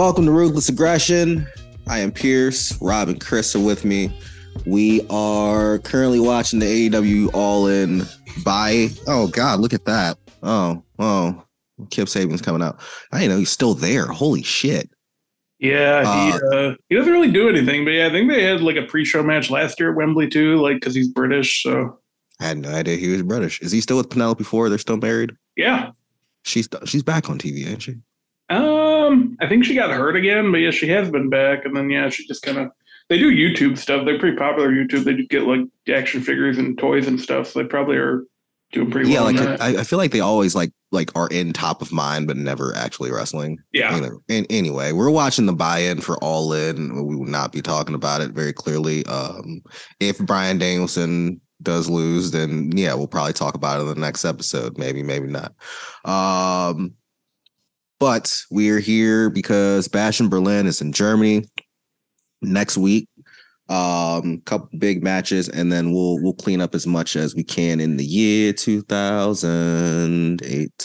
Welcome to Ruthless Aggression. I am Pierce. Rob and Chris are with me. We are currently watching the AEW All In by. Oh God, look at that! Oh, Kip Sabian's coming out. I didn't know he's still there. Holy shit! Yeah, he doesn't really do anything, but yeah, I think they had like a pre-show match last year at Wembley too, like because he's British. So I had no idea he was British. Is he still with Penelope Ford? They're still married. Yeah, she's back on TV, ain't she? I think she got hurt again, but yeah, she has been back. And then yeah, she just kind of they do YouTube stuff. They're pretty popular YouTube. They do get like action figures and toys and stuff. So they probably are doing pretty well. Yeah, like I feel like they always like are in top of mind, but never actually wrestling. Yeah. Anyway, we're watching the buy-in for All In. We will not be talking about it very clearly. If Bryan Danielson does lose, then yeah, we'll probably talk about it in the next episode. Maybe not. But we are here because Bash in Berlin is in Germany next week. Couple big matches, and then we'll clean up as much as we can in the year 2008.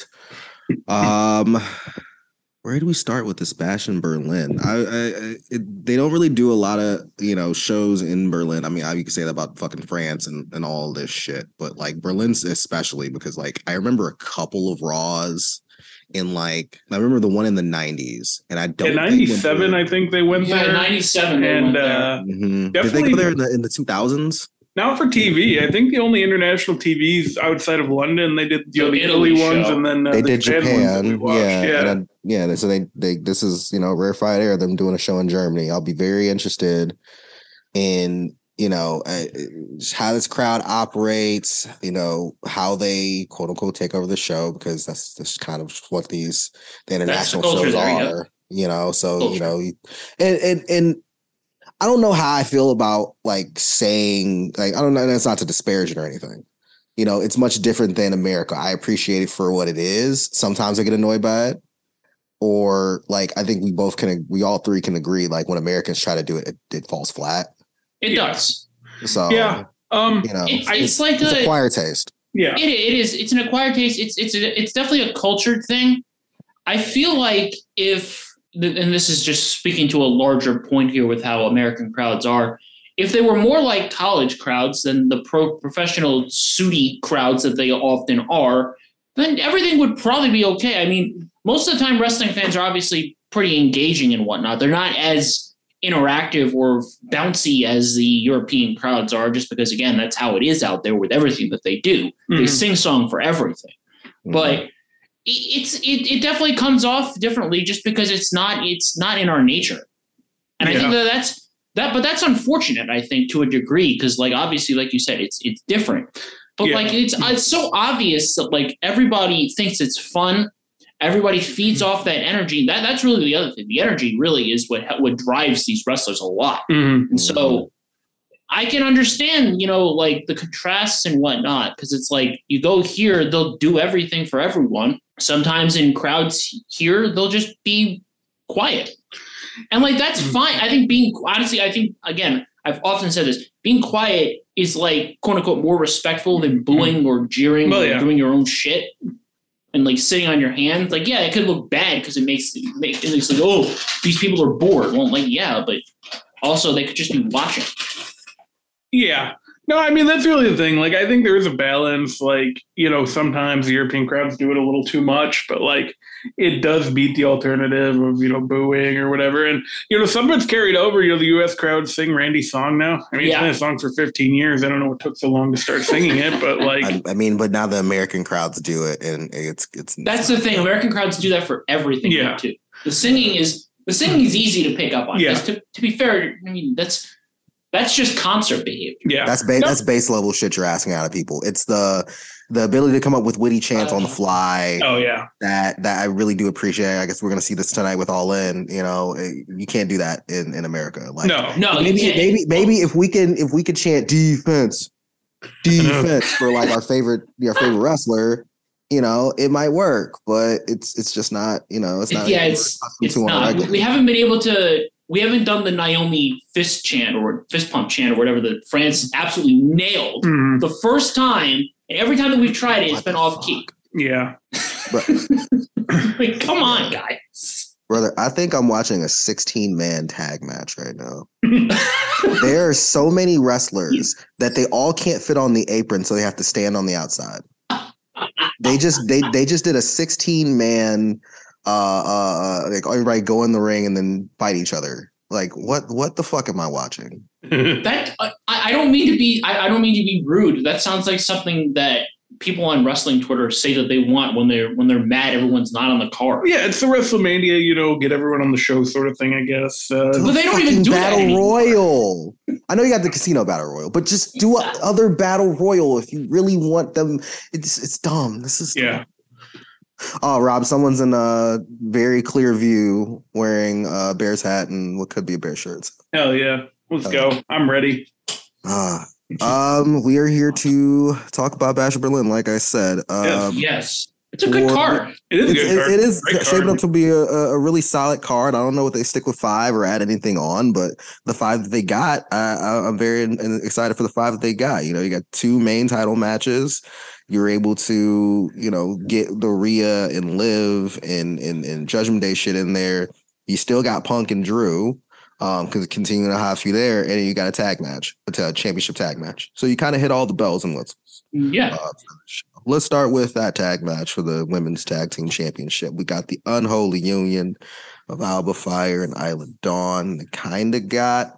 Where do we start with this Bash in Berlin? They don't really do a lot of shows in Berlin. I mean, you can say that about fucking France and all this shit, but like Berlin's especially because like I remember a couple of Raws. I remember the one in the 90s, and I don't. In 97, I think they went there. 97, and definitely. Did they go there in the 2000s? Not for TV. I think the only international TVs outside of London, they did the Italy ones, and then they did Japan. Yeah. So they this is rarefied air. Them doing a show in Germany. I'll be very interested in how this crowd operates, how they quote unquote take over the show, because that's kind of what the international shows are, so, and I don't know how I feel about like saying, like, I don't know, that's not to disparage it or anything. It's much different than America. I appreciate it for what it is. Sometimes I get annoyed by it. Or like, I think we all three can agree, like when Americans try to do it, it falls flat. It does. So yeah, it's like an acquired taste. Yeah, it is. It's an acquired taste. It's definitely a cultured thing. I feel like and this is just speaking to a larger point here with how American crowds are. If they were more like college crowds than the professional sooty crowds that they often are, then everything would probably be okay. I mean, most of the time, wrestling fans are obviously pretty engaging and whatnot. They're not as interactive or bouncy as the European crowds are, just because, again, that's how it is out there with everything that they do. Mm-hmm. They sing song for everything. Mm-hmm. But it definitely comes off differently just because it's not in our nature. And I think but that's unfortunate, I think, to a degree, because like obviously, like you said, it's different. But like it's so obvious that like everybody thinks it's fun. Everybody feeds off that energy. That's really the other thing. The energy really is what drives these wrestlers a lot. Mm-hmm. And so I can understand, like the contrasts and whatnot, because it's like you go here, they'll do everything for everyone. Sometimes in crowds here, they'll just be quiet. And like, that's fine. I think again, I've often said this, being quiet is like, quote unquote, more respectful than booing or jeering or doing your own shit. And like sitting on your hands, like, yeah, it could look bad because it makes like, oh, these people are bored. Well, like, yeah, but also they could just be watching. Yeah. No, I mean, that's really the thing. Like, I think there is a balance. Like, sometimes the European crowds do it a little too much, but like it does beat the alternative of, booing or whatever. And, some of it's carried over. The U.S. crowds sing Randy's song now. I mean, it's been a song for 15 years. I don't know what took so long to start singing it, but like. But now the American crowds do it, and it's. That's the thing. American crowds do that for everything too. The singing is easy to pick up on. Yeah. To be fair, I mean, that's just concert behavior. Yeah, that's base level shit you're asking out of people. It's the ability to come up with witty chants on the fly. Oh yeah, that I really do appreciate. I guess we're gonna see this tonight with All In. You can't do that in America. Like, no. Maybe if we could chant defense for like our favorite wrestler. It might work, but it's just not. It's not. Yeah, it's not. We haven't been able to. We haven't done the Naomi fist chant or fist pump chant or whatever that France absolutely nailed the first time. And every time that we've tried it, it's been off key. Yeah. Like, come on, guys. Brother, I think I'm watching a 16-man tag match right now. There are so many wrestlers that they all can't fit on the apron, so they have to stand on the outside. They just did a 16-man like everybody go in the ring and then fight each other. Like what the fuck am I watching? That I don't mean to be I don't mean to be rude. That sounds like something that people on wrestling Twitter say that they want when they're mad everyone's not on the card. Yeah, it's the WrestleMania, get everyone on the show sort of thing, I guess. But they don't even do Battle that anymore. Royal. I know you got the Casino Battle Royal, but just do other Battle Royal if you really want them. It's dumb. This is dumb. Oh, Rob, someone's in a very clear view wearing a Bears hat and what could be a Bear shirt. Hell yeah. Let's go. I'm ready. We are here to talk about Bash of Berlin, like I said. Yes. It's a good card. It is a good card. It is shaping up to be a really solid card. I don't know what they stick with 5 or add anything on, but the 5 that they got, I'm very excited for the 5 that they got. You got 2 main title matches. You're able to, get the Rhea and Liv and Judgment Day shit in there. You still got Punk and Drew. Because continuing to have you there, and you got a tag match, a championship tag match. So you kind of hit all the bells and whistles. Yeah. Let's start with that tag match for the women's tag team championship. We got the unholy union of Alba Fire and Isla Dawn. They kind of got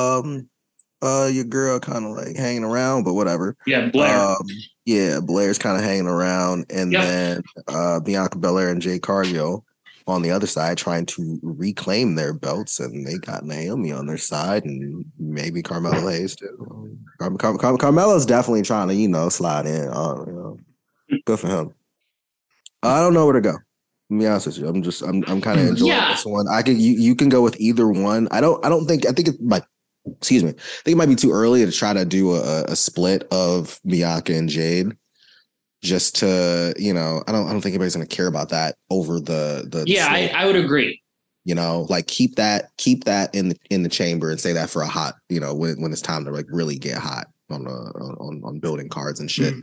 your girl kind of like hanging around, but whatever. Yeah, Blair. Blair's kind of hanging around, and then Bianca Belair and Jade Cargill on the other side trying to reclaim their belts, and they got Naomi on their side and maybe Carmelo Hayes too. Carmelo's definitely trying to, slide in. Good for him. I don't know where to go. To be honest with you, I'm kind of enjoying this one. You can go with either one. I think it might. Excuse me. I think it might be too early to try to do a split of Bianca and Jade. Just to, I don't think anybody's going to care about that over the. Yeah, I would agree. Keep that in the chamber and say that for a hot, when it's time to like really get hot on building cards and shit.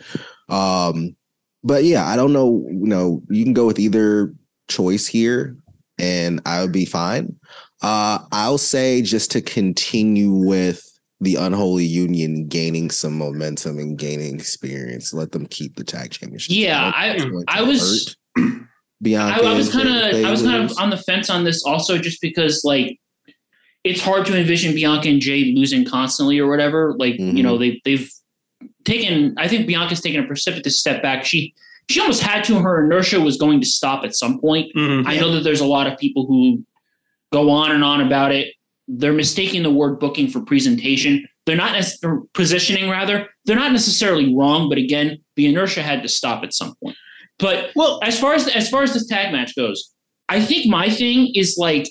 But yeah, I don't know. You can go with either choice here, and I would be fine. I'll say just to continue with the unholy union gaining some momentum and gaining experience. Let them keep the tag championship. Yeah, I was kind of on the fence on this also, just because like it's hard to envision Bianca and Jade losing constantly or whatever. Like they've taken. I think Bianca's taken a precipitous step back. She almost had to. Her inertia was going to stop at some point. I know that there's a lot of people who go on and on about it. They're mistaking the word booking for presentation. They're not positioning, rather. They're not necessarily wrong, but again, the inertia had to stop at some point. But as far as this tag match goes, I think my thing is like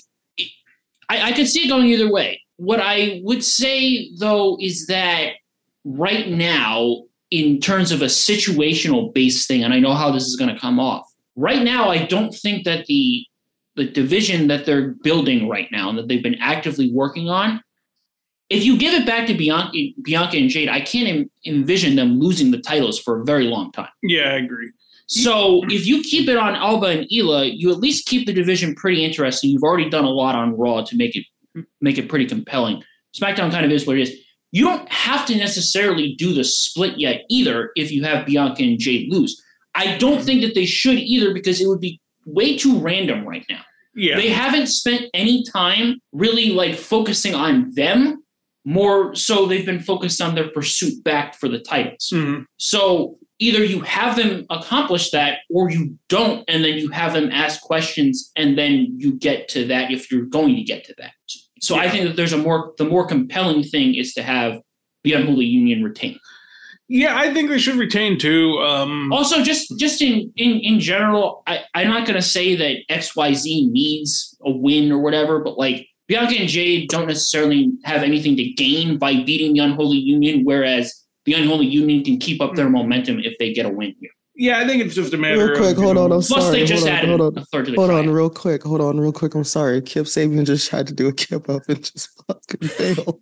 I could see it going either way. What I would say though is that right now, in terms of a situational based thing, and I know how this is going to come off. Right now, I don't think that the division that they're building right now and that they've been actively working on, if you give it back to Bianca and Jade, I can't envision them losing the titles for a very long time. Yeah, I agree. So if you keep it on Alba and Ela, you at least keep the division pretty interesting. You've already done a lot on Raw to make it pretty compelling. SmackDown kind of is what it is. You don't have to necessarily do the split yet either if you have Bianca and Jade lose. I don't think that they should either, because it would be way too random right now. Yeah. They haven't spent any time really like focusing on them. More so they've been focused on their pursuit back for the titles. So either you have them accomplish that or you don't, and then you have them ask questions and then you get to that if you're going to get to that. So I think that there's the more compelling thing is to have the Unholy Union retain. Yeah, I think they should retain too. Also, just in general, I'm not going to say that XYZ needs a win or whatever, but like Bianca and Jade don't necessarily have anything to gain by beating the Unholy Union, whereas the Unholy Union can keep up their momentum if they get a win here. Yeah, I think it's just a matter real quick, hold on, I'm plus sorry. they just added a third to the crowd. Real quick, I'm sorry. Kip Sabian just tried to do a kip up and just fucking failed.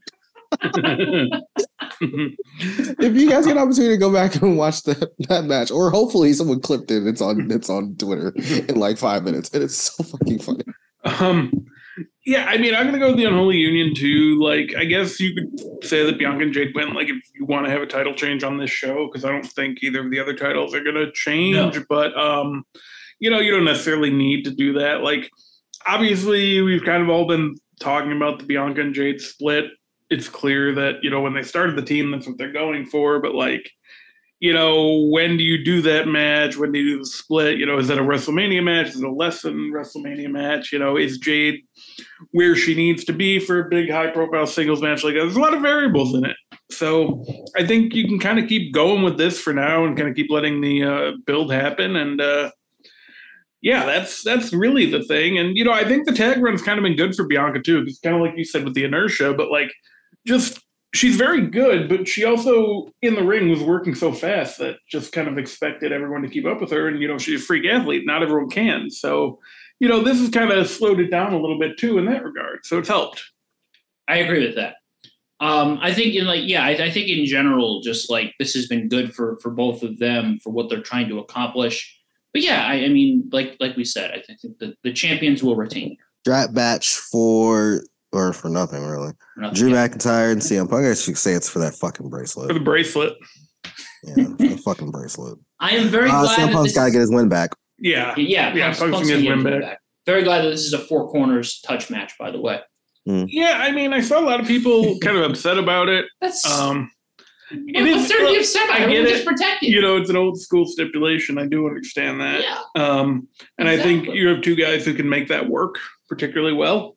If you guys get an opportunity to go back and watch that match, or hopefully someone clipped it, it's on Twitter in like 5 minutes, and it's so fucking funny. Yeah, I mean, I'm gonna go with the Unholy Union too. Like, I guess you could say that Bianca and Jade win. Like, if you want to have a title change on this show, because I don't think either of the other titles are gonna change. No. But you know, you don't necessarily need to do that. Like, obviously, we've kind of all been talking about the Bianca and Jade split. It's clear that, you know, when they started the team, that's what they're going for. But like, you know, when do you do that match? When do you do the split? You know, is that a WrestleMania match? Is it a less than WrestleMania match? You know, is Jade where she needs to be for a big high profile singles match like that? There's a lot of variables in it. So I think you can kind of keep going with this for now and kind of keep letting the build happen. And yeah, that's really the thing. And, you know, I think the tag run's kind of been good for Bianca too. It's kind of like you said with the inertia, but like just she's very good, but she also in the ring was working so fast that just kind of expected everyone to keep up with her. And, you know, she's a freak athlete. Not everyone can. So, you know, this has kind of slowed it down a little bit too in that regard. So it's helped. I agree with that. I think I think in general, just like this has been good for both of them for what they're trying to accomplish. But yeah, I mean, like we said, I think the champions will retain. Strap match for nothing really. Drew McIntyre and CM Punk. I should say it's for that fucking bracelet. For the bracelet. Yeah, the fucking bracelet. I am very glad CM Punk's got to get his win back. Yeah. Punk's Punk's gonna get his win back. Very glad that this is a four corners touch match, by the way. Yeah, I mean, I saw a lot of people kind of upset about it. That's what's there to be upset about? I get it. Just protect it. You know, it's an old school stipulation. I do understand that. Yeah. And exactly. I think you have two guys who can make that work particularly well.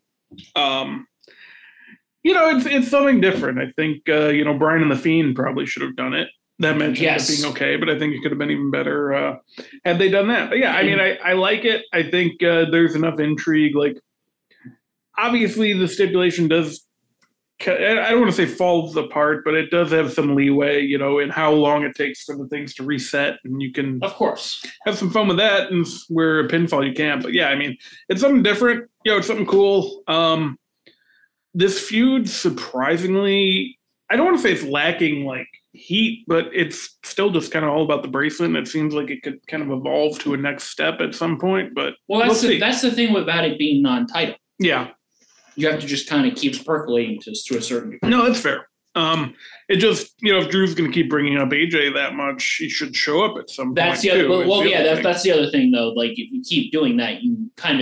You know, it's something different. I think you know, Bryan and the Fiend probably should have done it. That match ended up being okay, but I think it could have been even better had they done that. But yeah, I mean, I like it. I think there's enough intrigue. Like, obviously, the stipulation does. I don't want to say falls apart, but it does have some leeway, you know, in how long it takes for the things to reset, and you can, of course, have some fun with that. And where a pinfall you can't. But yeah, I mean, it's something different. You know, it's something cool. This feud, surprisingly, I don't want to say it's lacking like heat, but it's still just kind of all about the bracelet. And it seems like it could kind of evolve to a next step at some point. But that's the thing about it being non-title. Yeah. You have to just kind of keep percolating to a certain degree. No, that's fair. It just, you know, if Drew's going to keep bringing up AJ that much, he should show up at some point. That's the other. That's the other thing, though. Like, if you keep doing that, you kind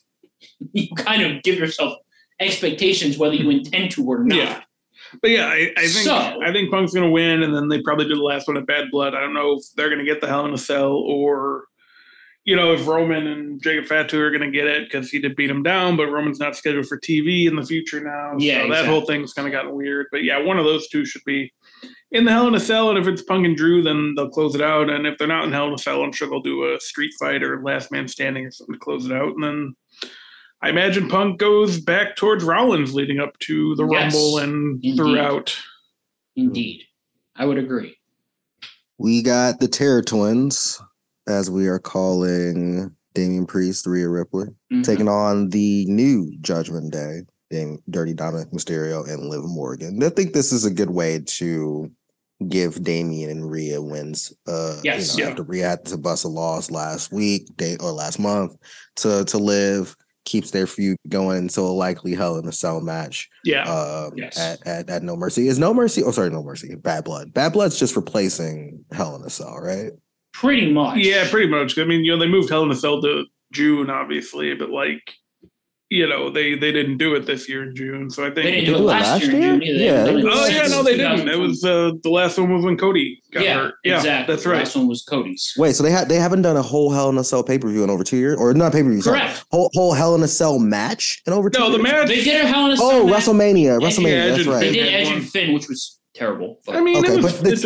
of give yourself expectations whether you intend to or not. Yeah. But yeah, I think Punk's going to win, and then they probably do the last one at Bad Blood. I don't know if they're going to get the Hell in a Cell or, you know, if Roman and Jacob Fatu are going to get it because he did beat him down, but Roman's not scheduled for TV in the future now. Yeah, so that whole thing's kind of gotten weird. But yeah, one of those two should be in the Hell in a Cell, and if it's Punk and Drew, then they'll close it out. And if they're not in Hell in a Cell, I'm sure they'll do a street fight or last man standing or something to close it out. And then I imagine Punk goes back towards Rollins leading up to the Rumble and throughout. Indeed. I would agree. We got the Terror Twins, as we are calling Damian Priest, Rhea Ripley, taking on the new Judgment Day, Dirty Dominic Mysterio and Liv Morgan. I think this is a good way to give Damian and Rhea wins. After Rhea had to bust a loss last month to Liv. Keeps their feud going until a likely Hell in a Cell match. At No Mercy. Is No Mercy? Oh, sorry, No Mercy. Bad Blood. Bad Blood's just replacing Hell in a Cell, right? Pretty much. Yeah, pretty much. I mean, you know, they moved Hell in a Cell to June, obviously, but like, you know, they didn't do it this year in June. So I think they didn't do it last year in June either. They didn't. It was the last one was when Cody got hurt. Yeah, exactly. That's right. The last one was Cody's. Wait, so they haven't done a whole Hell in a Cell pay-per-view in over 2 years? Or not pay-per-view, correct. Sorry. Whole Hell in a Cell match in over 2 years? No, the match. They did a Hell in a Cell match. WrestleMania. That's right. They did Edge and Finn, which was terrible. I mean, it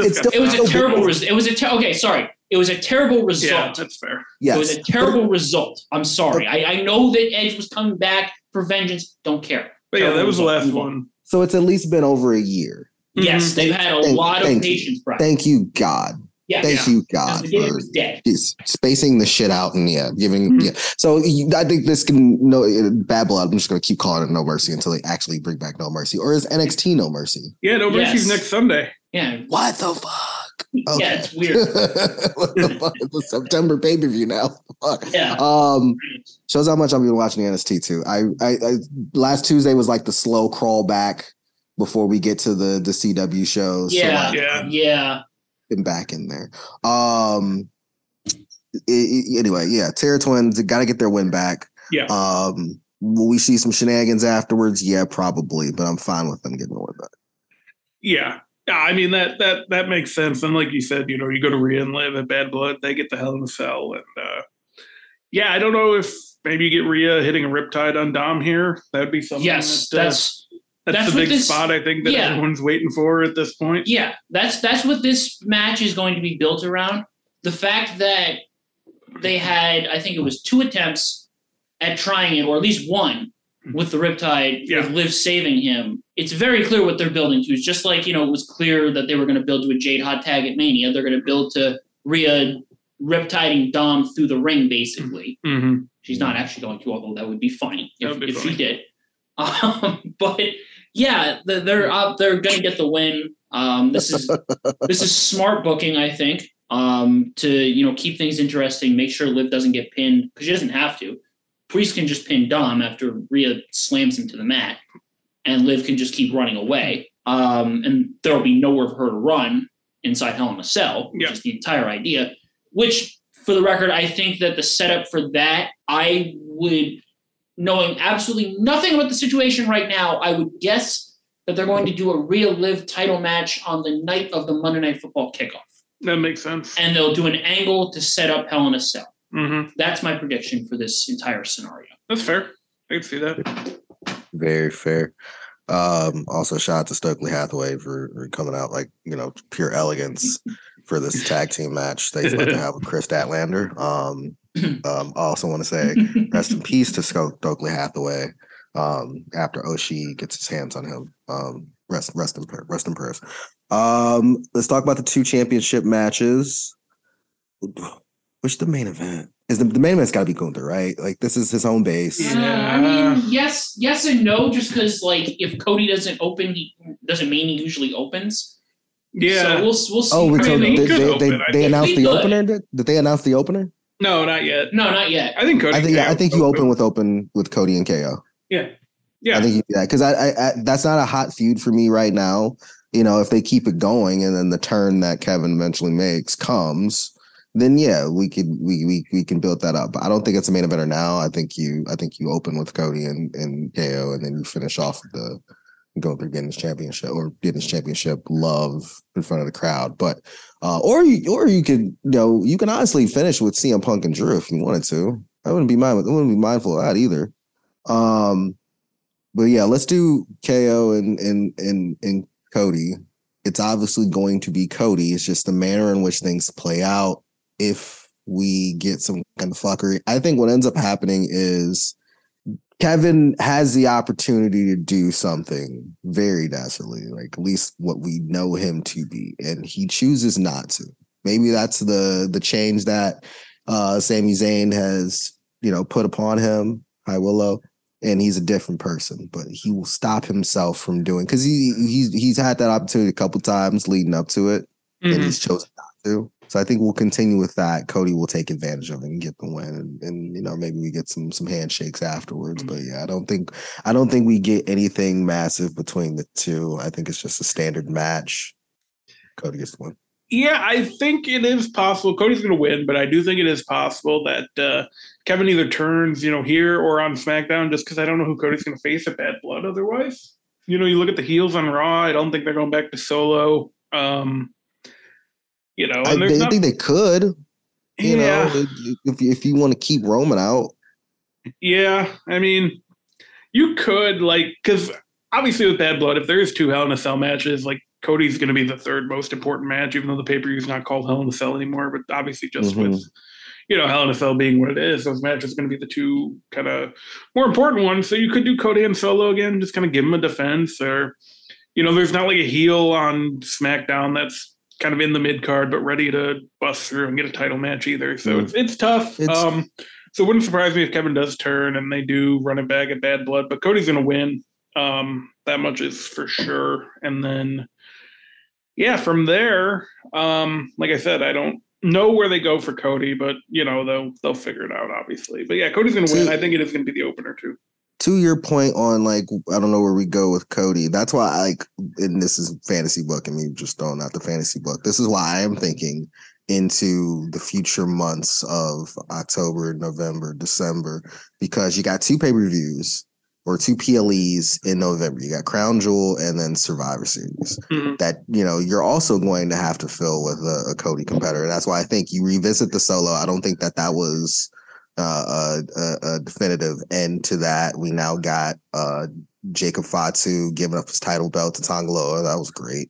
was a terrible result. Yeah, that's fair. Yes. It was a terrible result. I'm sorry. I know that Edge was coming back for vengeance. Don't care. But yeah, that was the last one. So it's at least been over a year. Yes, they've had a lot of patience, Brian. Thank you, God. Thank you, God, for spacing the shit out and giving. So I think this can Bad Blood. I'm just going to keep calling it No Mercy until they actually bring back No Mercy, or is NXT No Mercy? Yeah, No Mercy's next Sunday. Yeah. What the fuck? Yeah, it's weird. What the fuck? The September pay-per-view now. Fuck. Yeah. Shows how much I've been watching NXT too. I last Tuesday was like the slow crawl back before we get to the CW shows. Yeah, so like, yeah. Been back in there. Anyway, yeah, Terra Twins got to get their win back. Yeah. Will we see some shenanigans afterwards? Yeah, probably, but I'm fine with them getting the win back. Yeah. I mean, that makes sense. And like you said, you go to Rhea and Liv at Bad Blood, they get the Hell in a Cell. And yeah, I don't know if maybe you get Rhea hitting a Riptide on Dom here. That'd be something. Yes, that's the big spot I think that everyone's waiting for at this point. Yeah, that's what this match is going to be built around. The fact that they had, I think it was 2 attempts at trying it, or at least one, with the Riptide, with Liv saving him. It's very clear what they're building to. It's just like, it was clear that they were going to build to a Jade hot tag at Mania. They're going to build to Rhea Riptiding Dom through the ring, basically. Mm-hmm. She's not actually going to, although that would be funny if she did. But yeah, they're going to get the win. This is smart booking, I think, to keep things interesting, make sure Liv doesn't get pinned, because she doesn't have to. Priest can just pin Dom after Rhea slams him to the mat, and Liv can just keep running away. And there'll be nowhere for her to run inside Hell in a Cell, which is the entire idea. Which, for the record, I think that the setup for that, I would, knowing absolutely nothing about the situation right now, I would guess that they're going to do a Rhea Liv title match on the night of the Monday Night Football kickoff. That makes sense. And they'll do an angle to set up Hell in a Cell. Mm-hmm. That's my prediction for this entire scenario. That's fair. I can see that. Very fair. Also, shout out to Stokely Hathaway for coming out like, pure elegance for this tag team match they like to have with Chris Statlander. I also want to say rest in peace to Stokely Hathaway after Oshie gets his hands on him. Rest in prayers. Let's talk about the 2 championship matches. Which the main event is the main event's got to be Gunther, right? Like, this is his home base. I mean, yes and no. Just because, like, if Cody doesn't open, he doesn't mean he usually opens. Yeah, so we'll see. Oh, so they announced the opener. Did they announce the opener? No, not yet. No, not yet. I think Cody. I think you open with Cody and KO. Yeah. I think you do that because I that's not a hot feud for me right now. If they keep it going and then the turn that Kevin eventually makes comes, then yeah, we can build that up. But I don't think it's a main eventer now. I think you open with Cody and KO, and then you finish off the going through getting his championship love in front of the crowd. But or you could you can honestly finish with CM Punk and Drew if you wanted to. I wouldn't be mindful of that either. But yeah, let's do KO and Cody. It's obviously going to be Cody. It's just the manner in which things play out. If we get some kind of fuckery, I think what ends up happening is Kevin has the opportunity to do something very desperately, like at least what we know him to be, and he chooses not to. Maybe that's the change that Sami Zayn has, put upon him, High Willow, and he's a different person. But he will stop himself from doing, because he's had that opportunity a couple times leading up to it, and he's chosen not to. So I think we'll continue with that. Cody will take advantage of it and get the win, and maybe we get some handshakes afterwards. But yeah, I don't think we get anything massive between the two. I think it's just a standard match. Cody gets the win. Yeah, I think it is possible. Cody's going to win, but I do think it is possible that Kevin either turns, here or on SmackDown, just because I don't know who Cody's going to face at Bad Blood otherwise. You look at the heels on Raw. I don't think they're going back to Solo. I think they could. If you want to keep Roman out. Yeah, I mean, you could, because obviously with Bad Blood, if there is 2 Hell in a Cell matches, Cody's going to be the 3rd most important match, even though the pay-per-view is not called Hell in a Cell anymore. But obviously, just with Hell in a Cell being what it is, those matches are going to be the 2 kind of more important ones. So you could do Cody and Solo again, just kind of give him a defense, or there's not like a heel on SmackDown that's kind of in the mid card but ready to bust through and get a title match either. So it's tough. So it wouldn't surprise me if Kevin does turn and they do run it back at Bad Blood, but Cody's going to win. That much is for sure. And then yeah, from there, like I said, I don't know where they go for Cody, but they'll figure it out, obviously. But yeah, Cody's gonna win. I think it is gonna be the opener too. To your point on like, I don't know where we go with Cody. That's why I like, and this is fantasy book, and me just throwing out the fantasy book. This is why I am thinking into the future months of October, November, December, because you got 2 pay-per-views or 2 PLEs in November. You got Crown Jewel and then Survivor Series that, you're also going to have to fill with a Cody competitor. That's why I think you revisit the solo. I don't think that was a definitive end to that. We now got Jacob Fatu giving up his title belt to Tongaloa. That was great.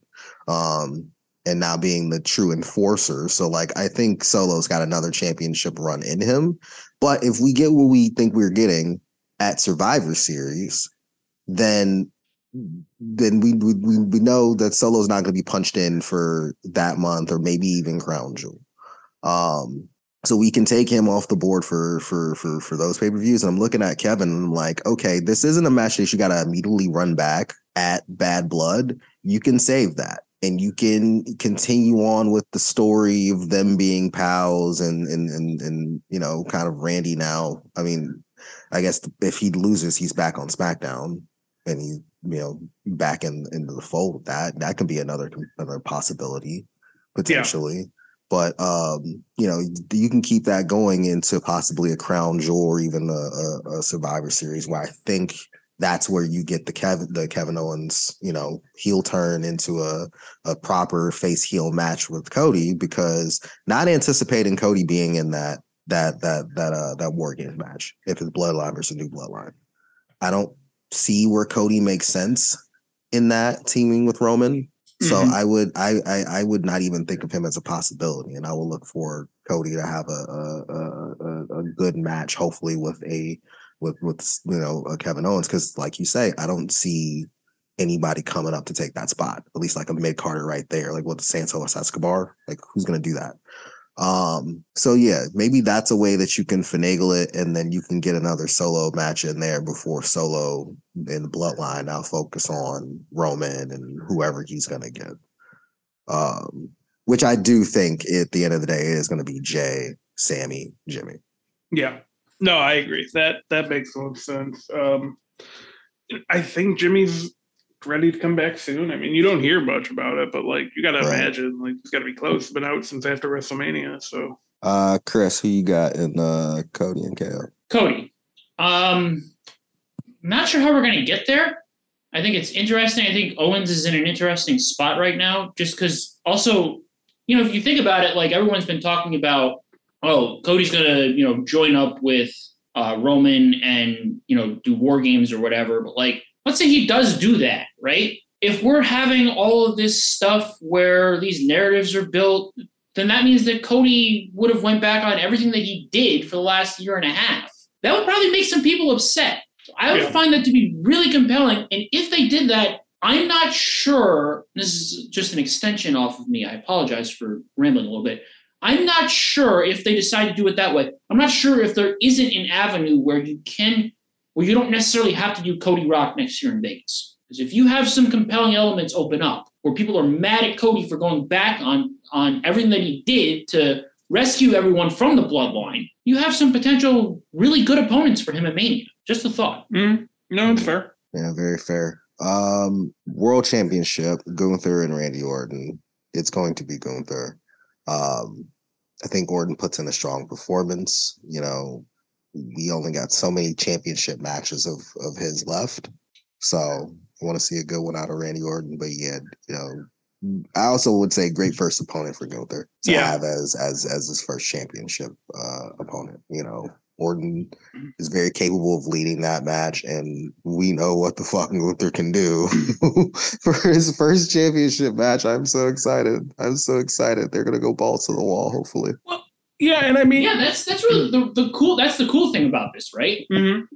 And now being the true enforcer. So like, I think Solo's got another championship run in him. But if we get what we think we're getting at Survivor Series, then we know that Solo's not going to be punched in for that month or maybe even Crown Jewel. So we can take him off the board for those pay-per-views. And I'm looking at Kevin and I'm like, okay, this isn't a match that you got to immediately run back at Bad Blood. You can save that. And you can continue on with the story of them being pals and kind of Randy now. I mean, I guess if he loses, he's back on SmackDown and he's, back into the fold with that. That could be another possibility potentially. Yeah. But, you can keep that going into possibly a Crown Jewel or even a Survivor Series where I think that's where you get the Kevin Owens, heel turn into a proper face heel match with Cody, because not anticipating Cody being in that War Games match if it's Bloodline versus New Bloodline. I don't see where Cody makes sense in that teaming with Roman. So I would not even think of him as a possibility, and I will look for Cody to have a good match, hopefully with Kevin Owens, because like you say, I don't see anybody coming up to take that spot, at least like a mid-carder right there, like with Santos Escobar, like who's going to do that? So yeah, maybe that's a way that you can finagle it, and then you can get another Solo match in there before Solo in the Bloodline now focus on Roman and whoever he's going to get. Which I do think at the end of the day is going to be Jay, Sammy, Jimmy. Yeah. No, I agree. That makes a lot of sense. I think Jimmy's ready to come back soon. I mean, you don't hear much about it, but like you got to imagine, like it's got to be close. It's been out since after WrestleMania. So, Chris, who you got in Cody and KO? Cody. Not sure how we're going to get there. I think it's interesting. I think Owens is in an interesting spot right now, just because also, if you think about it, like everyone's been talking about, oh, Cody's going to, join up with Roman and, do War Games or whatever. But like, let's say he does do that, right? If we're having all of this stuff where these narratives are built, then that means that Cody would have went back on everything that he did for the last year and a half. That would probably make some people upset. So I would find that to be really compelling. And if they did that, I'm not sure, this is just an extension off of me. I apologize for rambling a little bit. I'm not sure if they decide to do it that way. I'm not sure if there isn't an avenue where you don't necessarily have to do Cody Rock next year in Vegas. Because if you have some compelling elements open up where people are mad at Cody for going back on everything that he did to rescue everyone from the bloodline, you have some potential really good opponents for him at Mania. Just a thought. No, it's fair. Yeah, very fair. World Championship, Gunther and Randy Orton. It's going to be Gunther. I think Orton puts in a strong performance. We only got so many championship matches of his left. So I want to see a good one out of Randy Orton. But yeah, I also would say great first opponent for Gunther to have as his first championship opponent. Orton is very capable of leading that match, and we know what the fuck Gunther can do for his first championship match. I'm so excited. They're gonna go balls to the wall, hopefully. Well, yeah, and I mean, that's really the cool. That's the cool thing about this, right? Mm-hmm.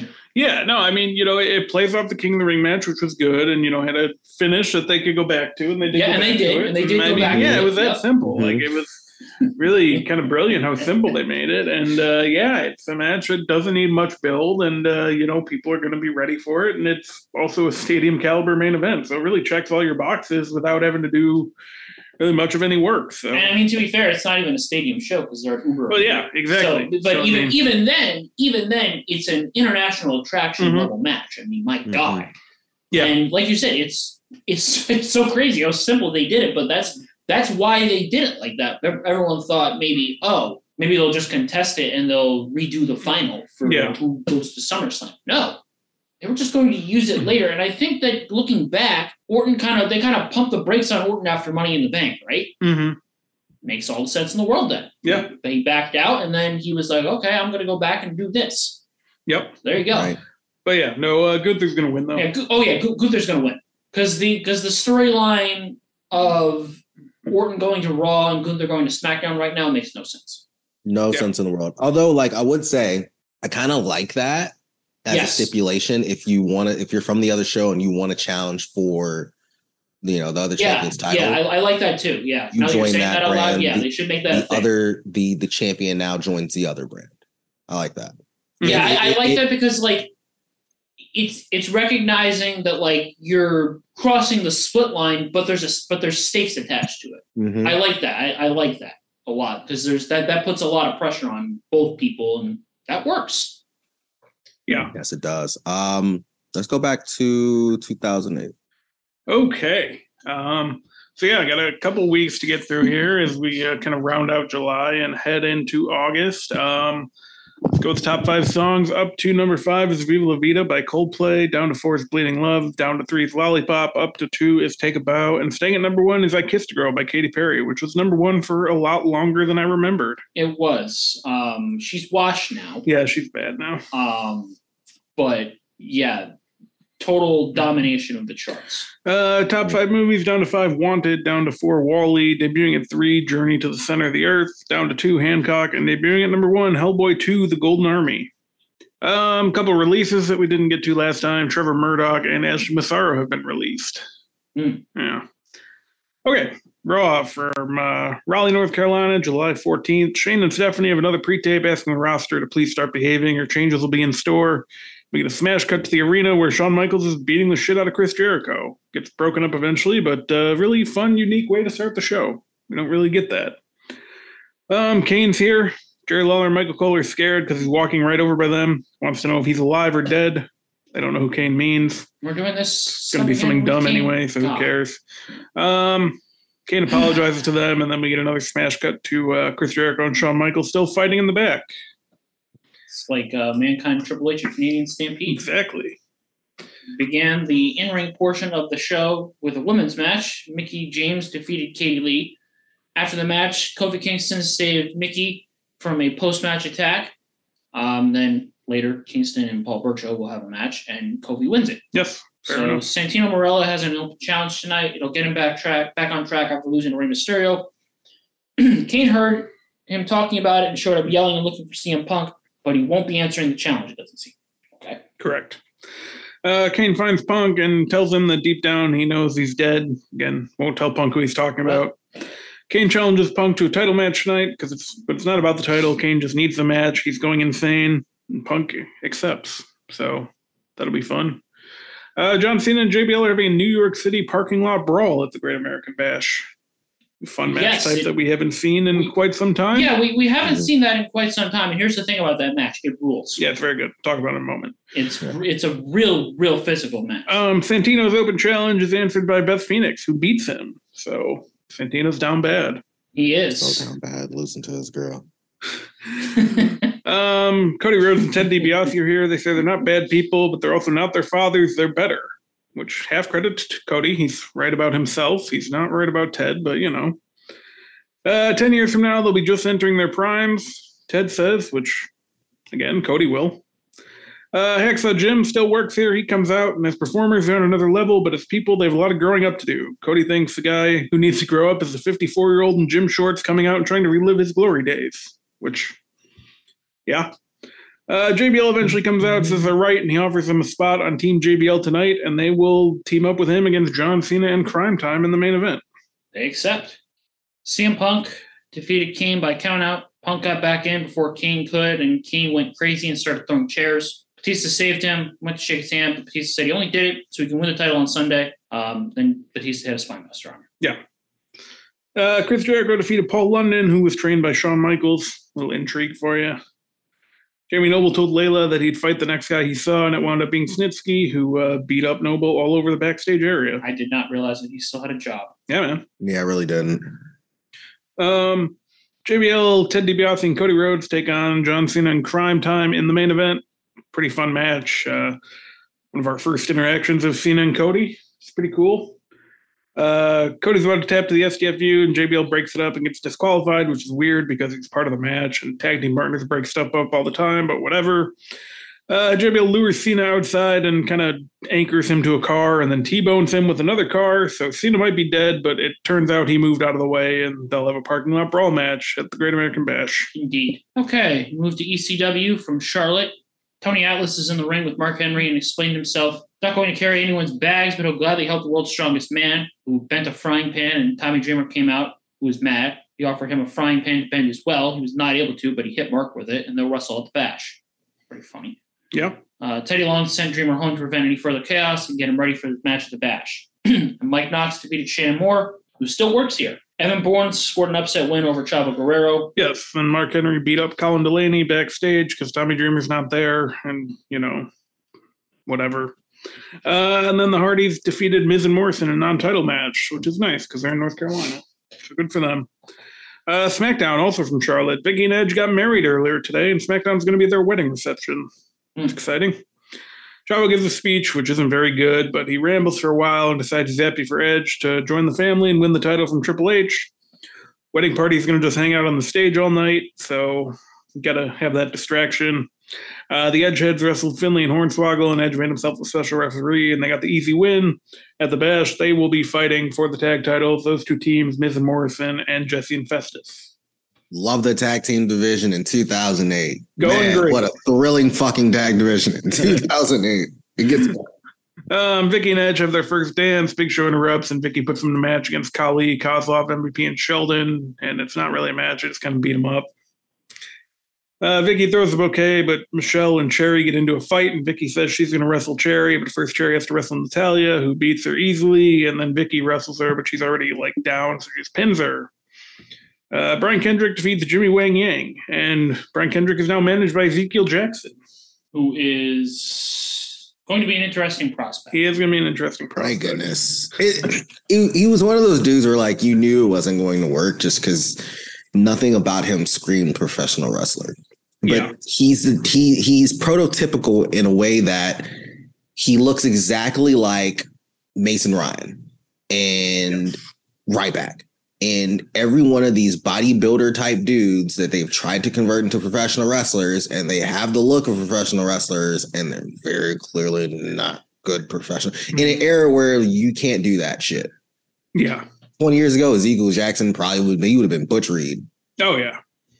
It plays off the King of the Ring match, which was good, and had a finish that they could go back to, and they did. Yeah, and they did. And they did go back. Yeah, it was that simple. Mm-hmm. Like it was. really kind of brilliant how simple they made it. And it's a match that doesn't need much build, and people are going to be ready for it. And it's also a stadium caliber main event, so it really checks all your boxes without having to do really much of any work. So, and I mean, to be fair, it's not even a stadium show because they're at Uber. Well, yeah, exactly. So, but even then, it's an international attraction level match. I mean, my God. Yeah. And like you said, it's so crazy how simple they did it, but that's why they did it like that. Everyone thought maybe they'll just contest it and they'll redo the final for who goes to SummerSlam. No. They were just going to use it later. And I think that looking back, Orton kind of pumped the brakes on Orton after Money in the Bank, right? Mm-hmm. Makes all the sense in the world then. Yeah. He backed out, and then he was like, okay, I'm going to go back and do this. Yep. There you go. Right. But yeah, no, Gunther's going to win, though. Yeah, Gunther's going to win. Because the storyline of Orton going to Raw and Gunther going to SmackDown right now makes no sense. No sense in the world. Although, I would say, I kind of like that as a stipulation. If you're from the other show and you want to challenge for, the other champion's title. Yeah, I like that too. Yeah, you join that brand. They should make that the champion now joins the other brand. I like that. Yeah, I like that because it's recognizing that you're crossing the split line, but there's stakes attached to it. Mm-hmm. I like that. I like that a lot because there's that puts a lot of pressure on both people, and that works. Yeah. Yes, it does. Let's go back to 2008. Okay. I got a couple weeks to get through here as we kind of round out July and head into August. Let's go with the top 5 songs. Up to number 5 is Viva La Vida by Coldplay. Down to 4 is Bleeding Love. Down to 3 is Lollipop. Up to 2 is Take a Bow. And staying at number 1 is I Kissed a Girl by Katy Perry, which was number 1 for a lot longer than I remembered. It was. She's washed now. Yeah, she's bad now. But yeah, total domination of the charts. Top 5 movies. Down to 5, Wanted. Down to 4, Wall-E. Debuting at 3, Journey to the Center of the Earth. Down to 2, Hancock. And debuting at number 1, Hellboy 2, The Golden Army. Couple raleases that we didn't get to last time. Trevor Murdoch and Ashley Massaro have been released. Yeah. Okay. Raw from Raleigh, North Carolina, July 14th. Shane and Stephanie have another pre-tape asking the roster to please start behaving or changes will be in store. We get a smash cut to the arena where Shawn Michaels is beating the shit out of Chris Jericho. Gets broken up eventually, but really fun, unique way to start the show. We don't really get that. Kane's here. Jerry Lawler and Michael Cole are scared because he's walking right over by them. Wants to know if he's alive or dead. They don't know who Kane means. We're doing this. It's going to be something dumb anyway, so who cares? Kane apologizes to them, and then we get another smash cut to Chris Jericho and Shawn Michaels still fighting in the back. It's like Mankind, Triple H, and Canadian Stampede. Exactly. Began the in-ring portion of the show with a women's match. Mickie James defeated Katie Lee. After the match, Kofi Kingston saved Mickie from a post-match attack. Then later, Kingston and Paul Burchill will have a match, and Kofi wins it. Yes. So enough. Santino Marella has an open challenge tonight. It'll get him back on track after losing to Rey Mysterio. Kane heard him talking about it and showed up yelling and looking for CM Punk, but he won't be answering the challenge, it doesn't seem. Okay. Correct. Kane finds Punk and tells him that deep down he knows he's dead. Again, won't tell Punk who he's talking about. Kane challenges Punk to a title match tonight but it's not about the title. Kane just needs the match. He's going insane, and Punk accepts. So that'll be fun. John Cena and JBL are having a New York City parking lot brawl at the Great American Bash. Fun match type that we haven't seen in quite some time. Yeah, we haven't seen that in quite some time. And here's the thing about that match. It rules. Yeah, it's very good. Talk about it in a moment. It's a real physical match. Santino's open challenge is answered by Beth Phoenix, who beats him. So Santino's down bad. He is. So down bad, losing to his girl. Cody Rhodes and Ted DiBiase are here. They say they're not bad people, but they're also not their fathers. They're better. Which, half credit to Cody. He's right about himself. He's not right about Ted, but 10 years from now, they'll be just entering their primes, Ted says, which, again, Cody will. Hacksaw Jim still works here. He comes out, and as performers, they're on another level, but as people, they have a lot of growing up to do. Cody thinks the guy who needs to grow up is a 54-year-old in gym shorts coming out and trying to relive his glory days, which, yeah. JBL eventually comes out, says they're right, and he offers them a spot on Team JBL tonight, and they will team up with him against John Cena and Crime Time in the main event. They accept. CM Punk defeated Kane by countout. Punk got back in before Kane could, and Kane went crazy and started throwing chairs. Batista saved him, went to shake his hand, but Batista said he only did it so he can win the title on Sunday. Then Batista had a spine buster on him. Yeah. Chris Jericho defeated Paul London, who was trained by Shawn Michaels. A little intrigue for you. Jamie Noble told Layla that he'd fight the next guy he saw, and it wound up being Snitsky, who beat up Noble all over the backstage area. I did not realize that he still had a job. Yeah, man. Yeah, I really didn't. JBL, Ted DiBiase, and Cody Rhodes take on John Cena and Crime Time in the main event. Pretty fun match. One of our first interactions of Cena and Cody. It's pretty cool. Cody's about to tap to the STFU, and JBL breaks it up and gets disqualified, which is weird because he's part of the match, and tag team partners break stuff up all the time, but whatever. JBL lures Cena outside and kind of anchors him to a car and then T-bones him with another car, so Cena might be dead, but it turns out he moved out of the way, and they'll have a parking lot brawl match at the Great American Bash. Indeed. Okay, move to ECW from Charlotte. Tony Atlas is in the ring with Mark Henry and explained himself. Not going to carry anyone's bags, but he'll gladly help the world's strongest man, who bent a frying pan, and Tommy Dreamer came out, who was mad. He offered him a frying pan to bend as well. He was not able to, but he hit Mark with it, and they'll wrestle at the Bash. Pretty funny. Yeah. Teddy Long sent Dreamer home to prevent any further chaos and get him ready for the match at the Bash. And Mike Knox defeated Shannon Moore, who still works here. Evan Bourne scored an upset win over Chavo Guerrero. Yes, and Mark Henry beat up Colin Delaney backstage because Tommy Dreamer's not there, and, whatever. And then the Hardys defeated Miz and Morrison in a non-title match, which is nice because they're in North Carolina. So good for them. SmackDown, also from Charlotte. Biggie and Edge got married earlier today, and SmackDown's going to be at their wedding reception. It's exciting. Chavo gives a speech, which isn't very good, but he rambles for a while and decides he's happy for Edge to join the family and win the title from Triple H. Wedding party's going to just hang out on the stage all night, so you got to have that distraction. The Edgeheads wrestled Finlay and Hornswoggle, and Edge made himself a special referee, and they got the easy win at the Bash. They will be fighting for the tag titles. Those two teams, Miz and Morrison, and Jesse and Festus. Love the tag team division in 2008. Going great. What a thrilling fucking tag division in 2008. It gets Vicky and Edge have their first dance. Big Show interrupts, and Vicky puts them in a match against Khali, Kozlov, MVP, and Sheldon. And it's not really a match. It just kind of beat them up. Vicky throws the bouquet, but Michelle and Cherry get into a fight, and Vicky says she's going to wrestle Cherry, but first Cherry has to wrestle Natalya, who beats her easily, and then Vicky wrestles her, but she's already down, so she just pins her. Brian Kendrick defeats Jimmy Wang Yang, and Brian Kendrick is now managed by Ezekiel Jackson, who is going to be an interesting prospect. He is going to be an interesting prospect. My goodness. He was one of those dudes where you knew it wasn't going to work just because nothing about him screamed professional wrestler. But yeah. he's prototypical in a way that he looks exactly like Mason Ryan and Ryback. And every one of these bodybuilder type dudes that they've tried to convert into professional wrestlers, and they have the look of professional wrestlers, and they're very clearly not good professional. In an era where you can't do that shit. Yeah. 20 years ago, Ezekiel Jackson probably would have been Butch Reed. Oh, yeah.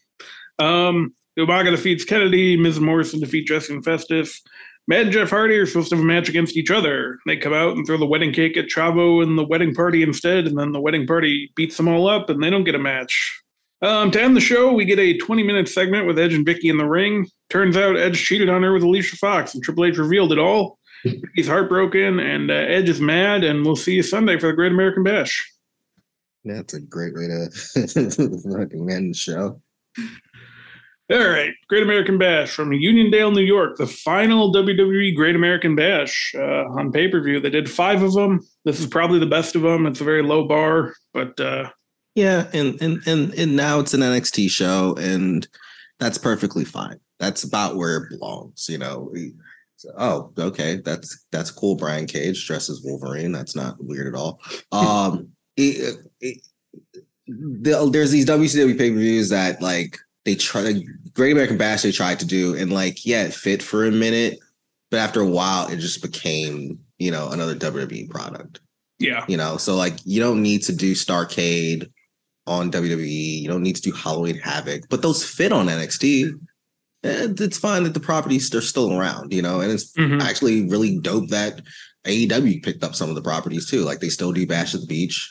Umaga defeats Kennedy. Miz and Morrison defeat Jesse and Festus. Matt and Jeff Hardy are supposed to have a match against each other. They come out and throw the wedding cake at Chavo and the wedding party instead, and then the wedding party beats them all up, and they don't get a match. To end the show, we get a 20-minute segment with Edge and Vicky in the ring. Turns out Edge cheated on her with Alicia Fox, and Triple H revealed it all. He's heartbroken, and Edge is mad, and we'll see you Sunday for the Great American Bash. That's a great way to fucking end the show. All right, Great American Bash from Uniondale, New York, the final WWE Great American Bash on pay-per-view. They did 5 of them. This is probably the best of them. It's a very low bar, but yeah, and now it's an NXT show, and that's perfectly fine. That's about where it belongs, Oh, okay, that's cool. Brian Cage dressed as Wolverine. That's not weird at all. There's these WCW pay-per-views that they try Great American Bash they tried to do, and it fit for a minute, but after a while it just became another WWE product. Yeah. So you don't need to do Starrcade on WWE. You don't need to do Halloween Havoc, but those fit on NXT. And it's fine that the properties are still around, and it's actually really dope that AEW picked up some of the properties too. They still do Bash at the Beach.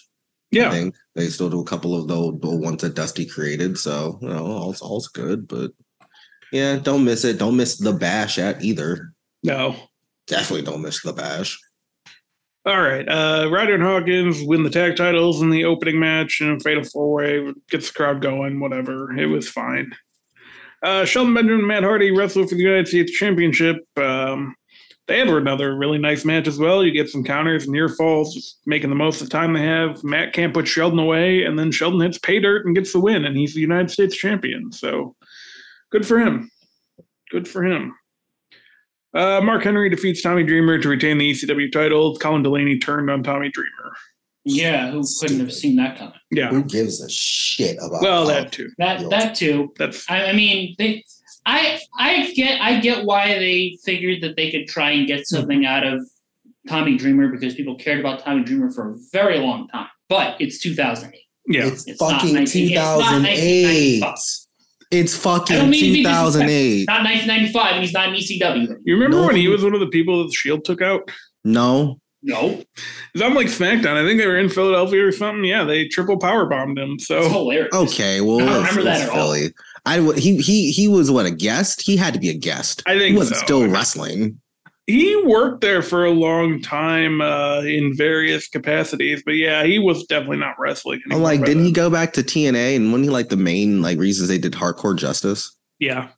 Yeah. I think they still do a couple of the ones that Dusty created. So, all's good. But yeah, don't miss it. Don't miss the bash at either. No. Definitely don't miss the bash. All right. Ryder and Hawkins win the tag titles in the opening match in a fatal 4-way. Gets the crowd going, whatever. It was fine. Shelton Benjamin and Matt Hardy wrestle for the United States Championship. They have another really nice match as well. You get some counters, near falls, just making the most of the time they have. Matt can't put Sheldon away, and then Sheldon hits pay dirt and gets the win, and he's the United States champion. So good for him. Good for him. Mark Henry defeats Tommy Dreamer to retain the ECW title. Colin Delaney turned on Tommy Dreamer. Yeah, who couldn't have seen that coming? Yeah. Who gives a shit about that too. That too. I mean, I get why they figured that they could try and get something out of Tommy Dreamer because people cared about Tommy Dreamer for a very long time. But it's 2008. Yeah. It's fucking 2008. It's fucking 2008. Not 1995, and he's not in ECW. You remember when he was one of the people that the Shield took out? No. It's on like SmackDown. I think they were in Philadelphia or something. Yeah, they triple power bombed him. So it's hilarious. Okay, well, I don't remember that at Philly. He was what, a guest? He had to be a guest. I think he wasn't still wrestling. He worked there for a long time in various capacities, but yeah, he was definitely not wrestling. I'm like, didn't he go back to TNA and wasn't he like the main reasons they did Hardcore Justice? Yeah.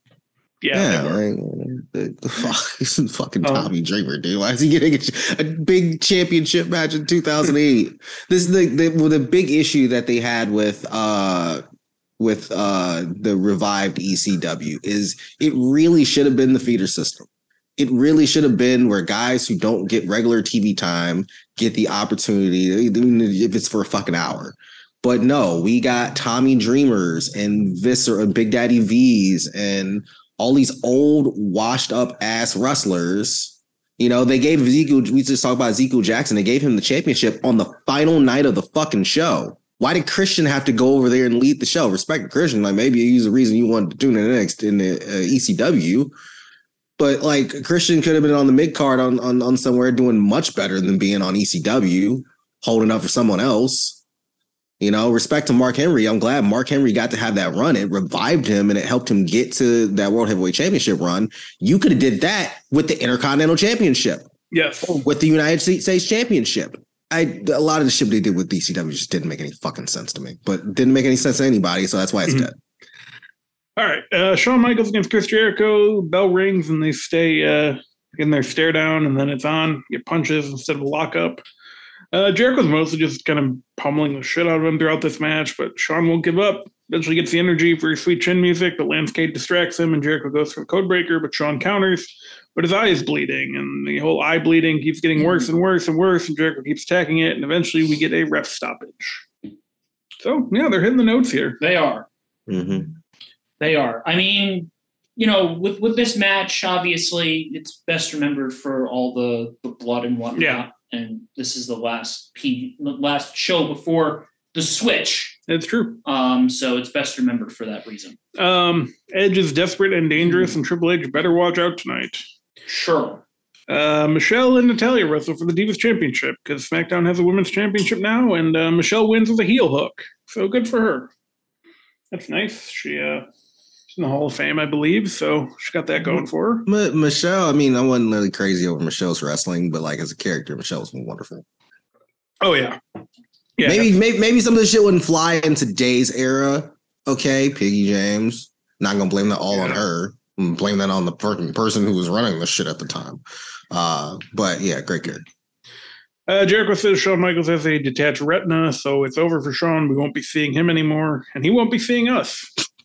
Fucking Tommy Dreamer, dude. Why is he getting a big championship match in 2008? This is the big issue that they had with the revived ECW is it really should have been the feeder system. It really should have been where guys who don't get regular TV time get the opportunity, even if it's for a fucking hour. But no, we got Tommy Dreamers and Viscera and Big Daddy V's and all these old washed up ass wrestlers. They gave Ezekiel, we just talked about Ezekiel Jackson. They gave him the championship on the final night of the fucking show. Why did Christian have to go over there and lead the show? Respect to Christian. Like maybe he's the reason you wanted to tune in next in the ECW. But like Christian could have been on the mid card on somewhere doing much better than being on ECW, holding up for someone else. Respect to Mark Henry. I'm glad Mark Henry got to have that run. It revived him and it helped him get to that World Heavyweight Championship run. You could have did that with the Intercontinental Championship. Yes. Or with the United States Championship. A lot of the shit they did with ECW just didn't make any fucking sense to me. But didn't make any sense to anybody, so that's why it's dead. All right. Shawn Michaels against Chris Jericho. Bell rings and they stay in their stare down, and then it's on. Get punches instead of a lockup. Jericho's mostly just kind of pummeling the shit out of him throughout this match, but Shawn won't give up. Eventually gets the energy for his sweet chin music, but Lance Cade distracts him, and Jericho goes for the code breaker, but Shawn counters, but his eye is bleeding, and the whole eye bleeding keeps getting worse and worse and worse, and Jericho keeps attacking it, and eventually we get a ref stoppage. So, yeah, they're hitting the notes here. They are. Mm-hmm. They are. I mean, with this match, obviously, it's best remembered for all the blood and whatnot. Yeah. And this is the last show before the switch. It's true. So it's best remembered for that reason. Edge is desperate and dangerous, and Triple H better watch out tonight. Sure. Michelle and Natalya wrestle for the Divas Championship because SmackDown has a women's championship now, and Michelle wins with a heel hook. So good for her. That's nice. She's in the Hall of Fame, I believe, so she got that going for her. Michelle, I mean, I wasn't really crazy over Michelle's wrestling, but like as a character, Michelle's been wonderful. Oh yeah. Maybe some of this shit wouldn't fly in today's era. Okay, Piggy James. Not gonna blame that all on her. I'm blame that on the person who was running the shit at the time. But yeah, great character. Jericho says Shawn Michaels has a detached retina, so it's over for Shawn. We won't be seeing him anymore, and he won't be seeing us.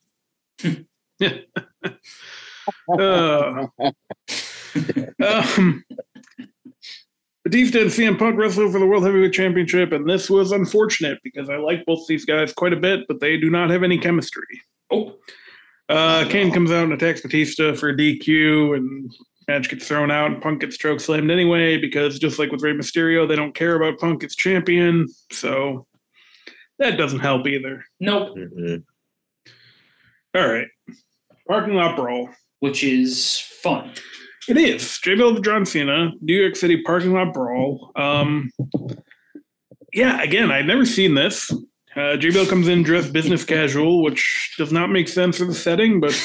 Batista and CM Punk wrestled for the World Heavyweight Championship, and this was unfortunate because I like both these guys quite a bit, but they do not have any chemistry. Kane comes out and attacks Batista for a DQ, and match gets thrown out, and Punk gets choke slammed anyway because just like with Rey Mysterio, they don't care about Punk as champion, so that doesn't help either. Nope. Mm-hmm. All right. Parking lot brawl. Which is fun. It is. J. Bill to John Cena, New York City parking lot brawl. yeah, again, I'd never seen this. JBL comes in dressed business casual, which does not make sense for the setting, but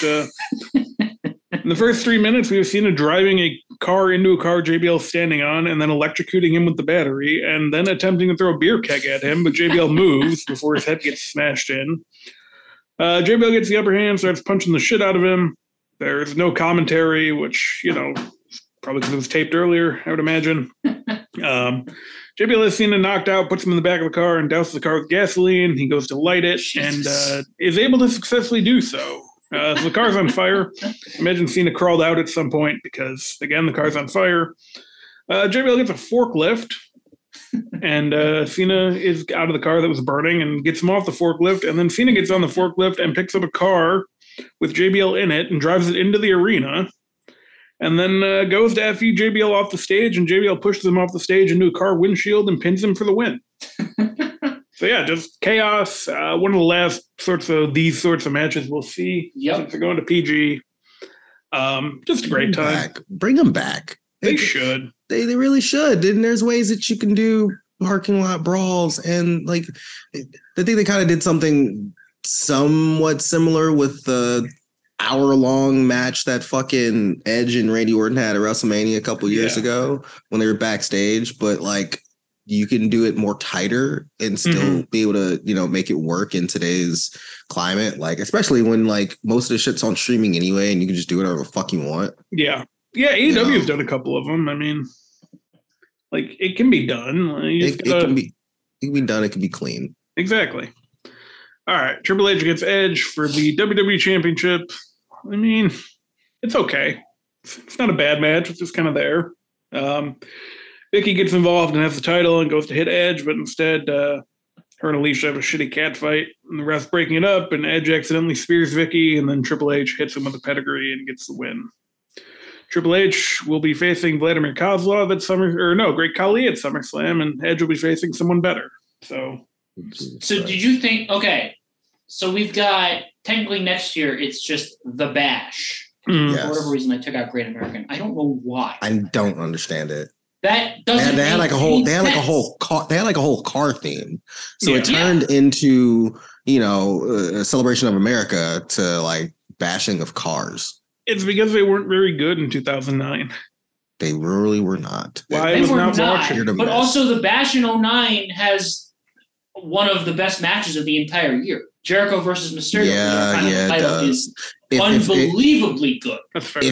in the first 3 minutes, we've seen him driving a car into a car JBL standing on and then electrocuting him with the battery and then attempting to throw a beer keg at him, but JBL moves before his head gets smashed in. JBL gets the upper hand, starts punching the shit out of him. There's no commentary, which, probably because it was taped earlier, I would imagine. JBL is seen and knocked out, puts him in the back of the car and douses the car with gasoline. He goes to light it and is able to successfully do so. So the car's on fire. Imagine Cena crawled out at some point because, again, the car's on fire. JBL gets a forklift, and Cena is out of the car that was burning and gets him off the forklift. And then Cena gets on the forklift and picks up a car with JBL in it and drives it into the arena. And then goes to FU JBL off the stage, and JBL pushes him off the stage into a car windshield and pins him for the win. So yeah, just chaos. One of the last these sorts of matches we'll see. Since they're going to PG. Just a great time. Bring them back. They should. They really should. And there's ways that you can do parking lot brawls, and I think they kind of did something somewhat similar with the hour-long match that fucking Edge and Randy Orton had at WrestleMania a couple years ago when they were backstage, but you can do it more tighter and still be able to, make it work in today's climate, especially when most of the shit's on streaming anyway and you can just do whatever the fuck you want. Yeah. Yeah, AEW has done a couple of them. I mean, it can be done. It can be done. It can be clean. Exactly. All right, Triple H against Edge for the WWE Championship. I mean, it's okay. It's not a bad match. It's just kind of there. Vicky gets involved and has the title and goes to hit Edge, but instead her and Alicia have a shitty cat fight, and the ref's breaking it up, and Edge accidentally spears Vicky, and then Triple H hits him with a pedigree and gets the win. Triple H will be facing Vladimir Kozlov at Great Khali at SummerSlam, and Edge will be facing someone better. So did you think, okay, so we've got, technically next year, it's just The Bash. Yes. For whatever reason, I took out Great American. I don't know why. I don't understand it. That doesn't. They had like a whole car theme, so it turned into a celebration of America to bashing of cars. It's because they weren't very good in 2009. They really were not. Why was not watching? But also, the Bash in 2009 has one of the best matches of the entire year. Jericho versus Mysterio. It does. Unbelievably good. That's fair.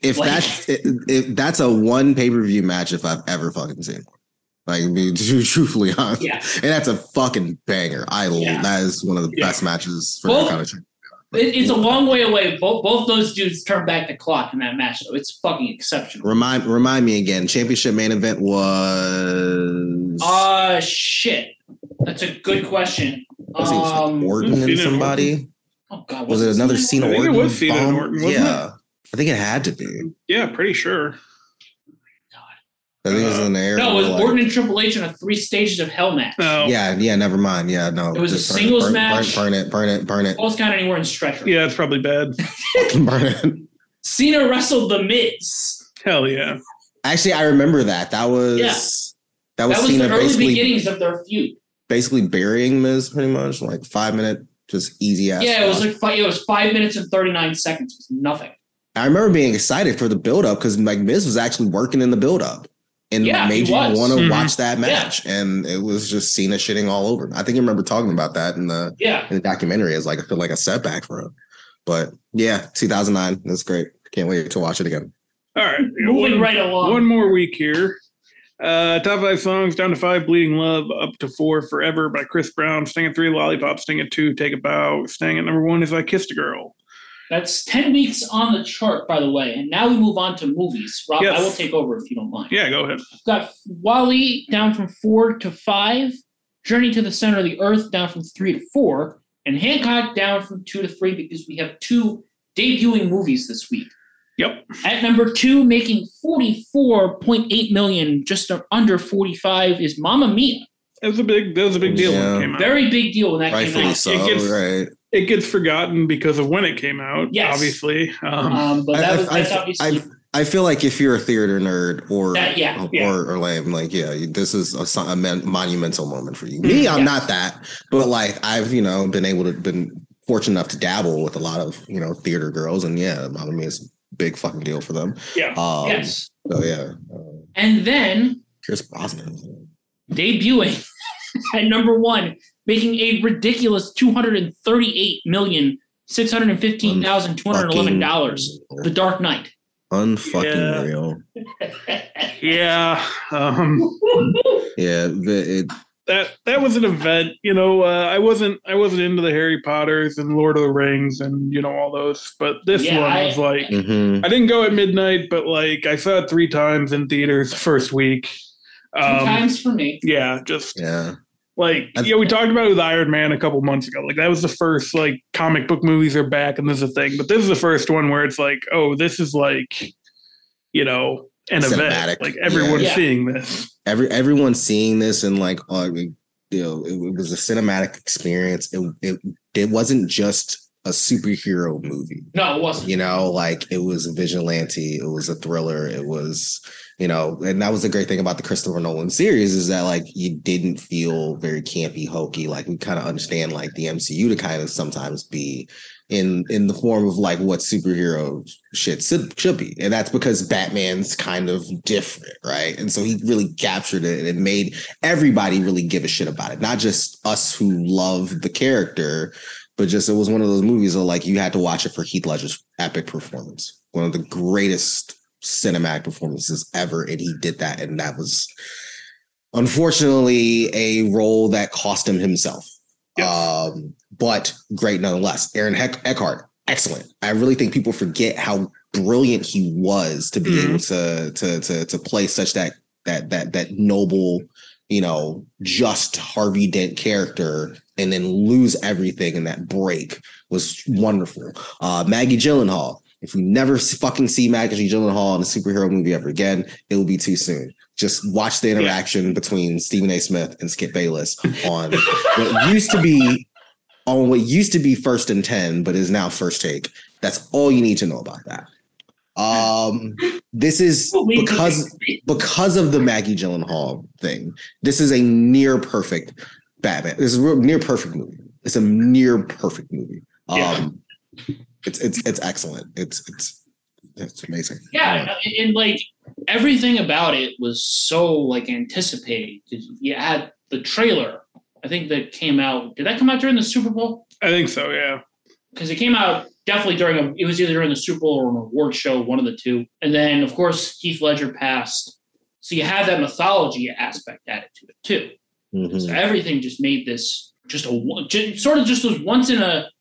If that's a one pay-per-view match if I've ever fucking seen one. Be truthfully honest. Yeah. And that's a fucking banger. That is one of the best matches for that kind of shit. It's a long way away. Both those dudes turned back the clock in that match, though. It's fucking exceptional. Remind me again. Championship main event was shit. That's a good question. Orton and somebody. Oh God, was it another Cena Orton? I think it was Cena and Orton, wasn't it? I think it had to be. Yeah, pretty sure. I think it was in the air. No, it was Orton and Triple H in a 3 stages of hell match. Oh. Yeah, never mind. Yeah, no. It was a singles match. Burn it. Both count anywhere in stretcher. Yeah, it's probably bad. Burn it. Cena wrestled The Miz. Hell yeah. Actually, I remember that. That was Cena the early beginnings of their feud. Basically burying Miz pretty much, 5 minute, just easy ass. Yeah, it was 5 minutes and 39 seconds. It was nothing. I remember being excited for the build up because Miz was actually working in the build up and made you want to watch that match. Yeah. And it was just Cena shitting all over. I think I remember talking about that in the documentary as I feel like a setback for him. But yeah, 2009. That's great. Can't wait to watch it again. All right. Moving right along. One more week here. Top 5 songs, down to 5, Bleeding Love, up to 4, Forever by Chris Brown, staying at 3, Lollipop, staying at 2, Take a Bow, staying at number 1 is I Kissed a Girl. That's 10 weeks on the chart, by the way. And now we move on to movies. Rob, I will take over if you don't mind. Yeah, go ahead. I've got Wall-E down from 4 to 5, Journey to the Center of the Earth down from 3 to 4, and Hancock down from 2 to 3 because we have 2 debuting movies this week. Yep. At number 2, making $44.8 million, just under 45, is Mamma Mia. That was a big deal when it came out. Very big deal when that came out. So, it gets forgotten because of when it came out. Yes. Obviously. But that's obviously. I feel like if you're a theater nerd or or lame, like this is a monumental moment for you. Me, I'm not that, but like I've been fortunate enough to dabble with a lot of theater girls, and Mamma Mia is a big fucking deal for them. Yeah. Yes. So and then Pierce Brosnan debuting at number 1, making a ridiculous $238,615,211. The Dark Knight. Unfucking real. That was an event. I wasn't into the Harry Potters and Lord of the Rings and all those, but this one was like I didn't go at midnight, but like I saw it 3 times in theaters the first week. 2 times for me. Yeah, Like, we talked about it with Iron Man a couple months ago. Like, that was the first, like, comic book movies are back and this is a thing. But this is the first one where it's like, oh, this is like, an cinematic event. Like, everyone's seeing this. Everyone's seeing this and, like, it was a cinematic experience. It wasn't just a superhero movie. No, it wasn't. Like, it was a vigilante. It was a thriller. It was... and that was the great thing about the Christopher Nolan series is that like you didn't feel very campy, hokey. Like we kind of understand like the MCU to kind of sometimes be in the form of like what superhero shit should be. And that's because Batman's kind of different, right? And so he really captured it and made everybody really give a shit about it. Not just us who love the character, but just it was one of those movies that like you had to watch it for Heath Ledger's epic performance. One of the greatest cinematic performances ever, and he did that, and that was unfortunately a role that cost him himself. Yes. But great nonetheless. Aaron Eckhart, excellent. I really think people forget how brilliant he was to be able to play such that noble, just Harvey Dent character and then lose everything in that break was wonderful. Maggie Gyllenhaal. If we never fucking see Maggie Gyllenhaal in a superhero movie ever again, it will be too soon. Just watch the interaction between Stephen A. Smith and Skip Bayless on what used to be First and 10, but is now First Take. That's all you need to know about that. This is because of the Maggie Gyllenhaal thing. This is a near perfect Batman. This is a near perfect movie. It's a near perfect movie. It's excellent. It's amazing. Yeah, and like everything about it was so like anticipated. You had the trailer. I think that came out. Did that come out during the Super Bowl? I think so. Yeah, because it came out definitely it was either during the Super Bowl or an award show, one of the two. And then of course Heath Ledger passed, so you have that mythology aspect added to it too. Mm-hmm. So everything just made this just those once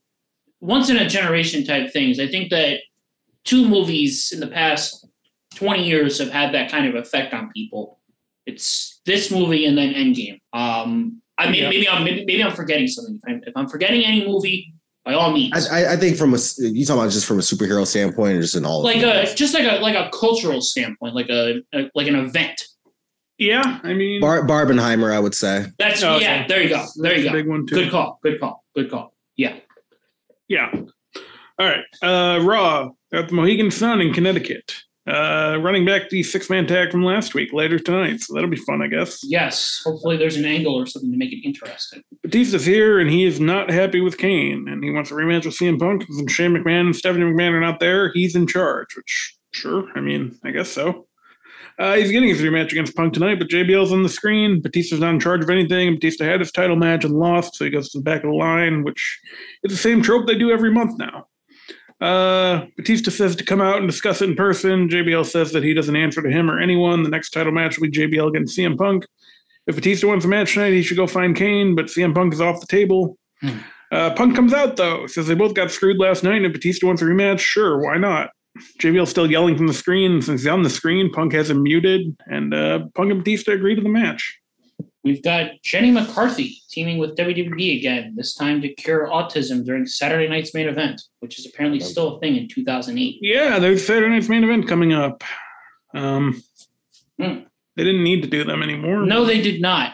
in a generation type things. I think that 2 movies in the past 20 years have had that kind of effect on people. It's this movie and then Endgame. Maybe I'm forgetting something. If I'm forgetting any movie, by all means. I think you talking about just from a superhero standpoint or just in all like a cultural standpoint, like an event. Yeah, I mean Barbenheimer, I would say. That's there you go. A big one too. Good call. Yeah. Yeah. All right. Raw at the Mohegan Sun in Connecticut. Running back the 6-man tag from last week later tonight. So that'll be fun, I guess. Yes. Hopefully there's an angle or something to make it interesting. Batista's here and he is not happy with Kane. And he wants a rematch with CM Punk. And Shane McMahon and Stephanie McMahon are not there. He's in charge, which, sure. I mean, I guess so. He's getting his rematch against Punk tonight, but JBL's on the screen. Batista's not in charge of anything. Batista had his title match and lost, so he goes to the back of the line, which is the same trope they do every month now. Batista says to come out and discuss it in person. JBL says that he doesn't answer to him or anyone. The next title match will be JBL against CM Punk. If Batista wants a match tonight, he should go find Kane, but CM Punk is off the table. Punk comes out, though. Says they both got screwed last night, and if Batista wants a rematch, sure, why not? JBL's still yelling from the screen. Since he's on the screen, Punk has him muted, and Punk and Batista agree to the match. We've got Jenny McCarthy teaming with WWE again, this time to cure autism during Saturday night's main event, which is apparently still a thing in 2008. Yeah, there's Saturday night's main event coming up. They didn't need to do them anymore. No, they did not.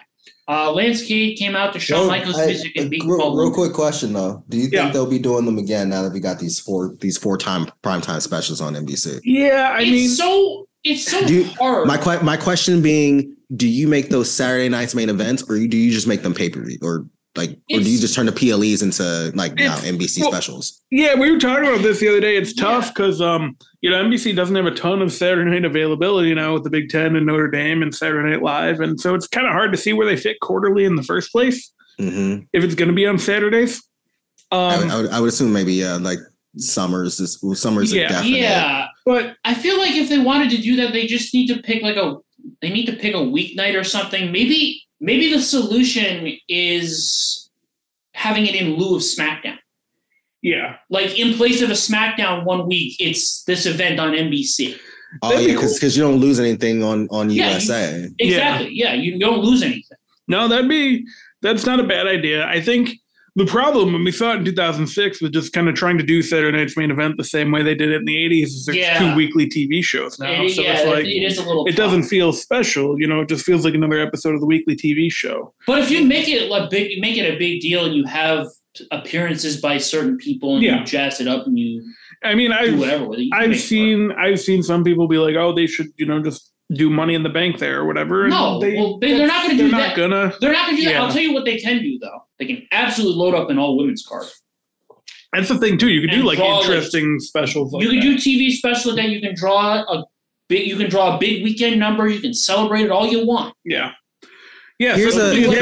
Lance Cade came out to Shawn Michaels music and beat Paul. Real quick question though: do you think they'll be doing them again now that we got these four primetime specials on NBC? Yeah, it's so hard. My question being: do you make those Saturday nights main events, or do you just make them pay-per-view, or do you just turn the PLEs into now NBC specials? Yeah, we were talking about this the other day. It's tough because NBC doesn't have a ton of Saturday night availability now with the Big Ten and Notre Dame and Saturday Night Live, and so it's kind of hard to see where they fit quarterly in the first place. Mm-hmm. If it's going to be on Saturdays, I would assume maybe like Summers. Summers, yeah. But I feel like if they wanted to do that, they just need to pick a weeknight or something. Maybe the solution is having it in lieu of SmackDown. Yeah. Like in place of a SmackDown 1 week, it's this event on NBC. Oh, yeah, because you don't lose anything on USA. Exactly. Yeah, you don't lose anything. No, that's not a bad idea. I think the problem when we saw it in 2006 was just kind of trying to do Saturday Night's Main Event the same way they did it in the 80s. There's 2 weekly TV shows now. It's like, it is a little it doesn't feel special. It just feels like another episode of the weekly TV show. But if you make it a big deal and you have appearances by certain people and you jazz it up and you do whatever with it. I've seen some people be like, oh, they should, just do Money in the Bank there or whatever. No, they're not going to do that. They're not going to do that. Yeah. I'll tell you what they can do, though. They can absolutely load up an all-women's card. That's the thing, too. You can do, interesting specials like that. You can do TV specials that you can draw a big weekend number. You can celebrate it all you want. Yeah. Yeah. Here's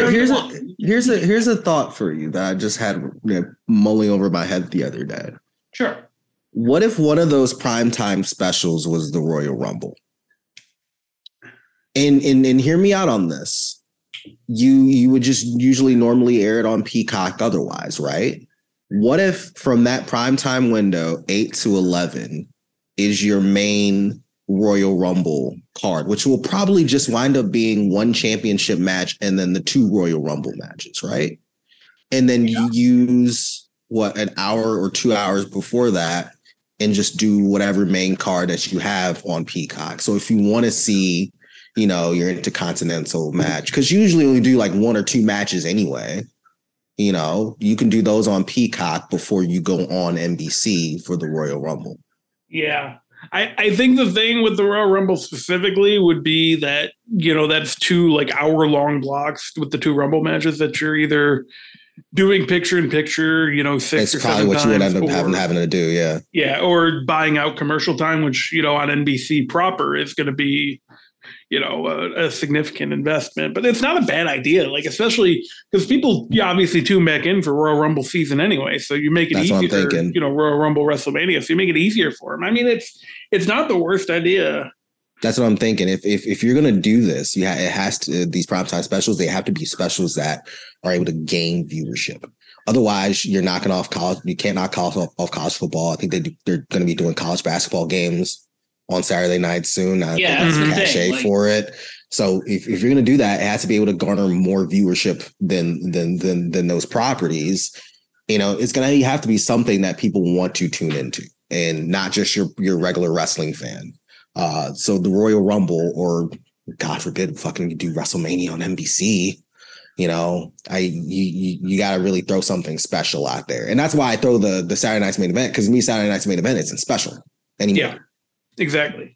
a thought for you that I just had mulling over my head the other day. Sure. What if one of those primetime specials was the Royal Rumble? And hear me out on this. You would just usually normally air it on Peacock otherwise, right? What if from that primetime window, 8 to 11 is your main Royal Rumble card, which will probably just wind up being one championship match and then the 2 Royal Rumble matches, right? And then you use an hour or 2 hours before that and just do whatever main card that you have on Peacock. So if you want to see your Intercontinental match, because usually we do like 1 or 2 matches anyway. You can do those on Peacock before you go on NBC for the Royal Rumble. Yeah. I think the thing with the Royal Rumble specifically would be that, that's 2 hour-long blocks with the 2 Rumble matches that you're either doing picture-in-picture, 6 or 7 times. It's probably what you would end up having to do, yeah. Yeah, or buying out commercial time, which, on NBC proper is going to be a significant investment, but it's not a bad idea. Especially because people obviously tune back in for Royal Rumble season anyway. So you make it easier, Royal Rumble WrestleMania. So you make it easier for them. I mean, it's not the worst idea. That's what I'm thinking. If you're going to do this, it has to, these primetime specials, they have to be specials that are able to gain viewership. Otherwise, you're knocking off college. You can't knock off college football. I think they're going to be doing college basketball games on Saturday night soon. That's the cachet for it. So if you're going to do that, it has to be able to garner more viewership than those properties. It's going to have to be something that people want to tune into, and not just your regular wrestling fan. So the Royal Rumble, or God forbid, fucking do WrestleMania on NBC. You got to really throw something special out there, and that's why I throw the Saturday Night's Main Event, because Saturday Night's Main Event isn't special anymore. Yeah. Exactly.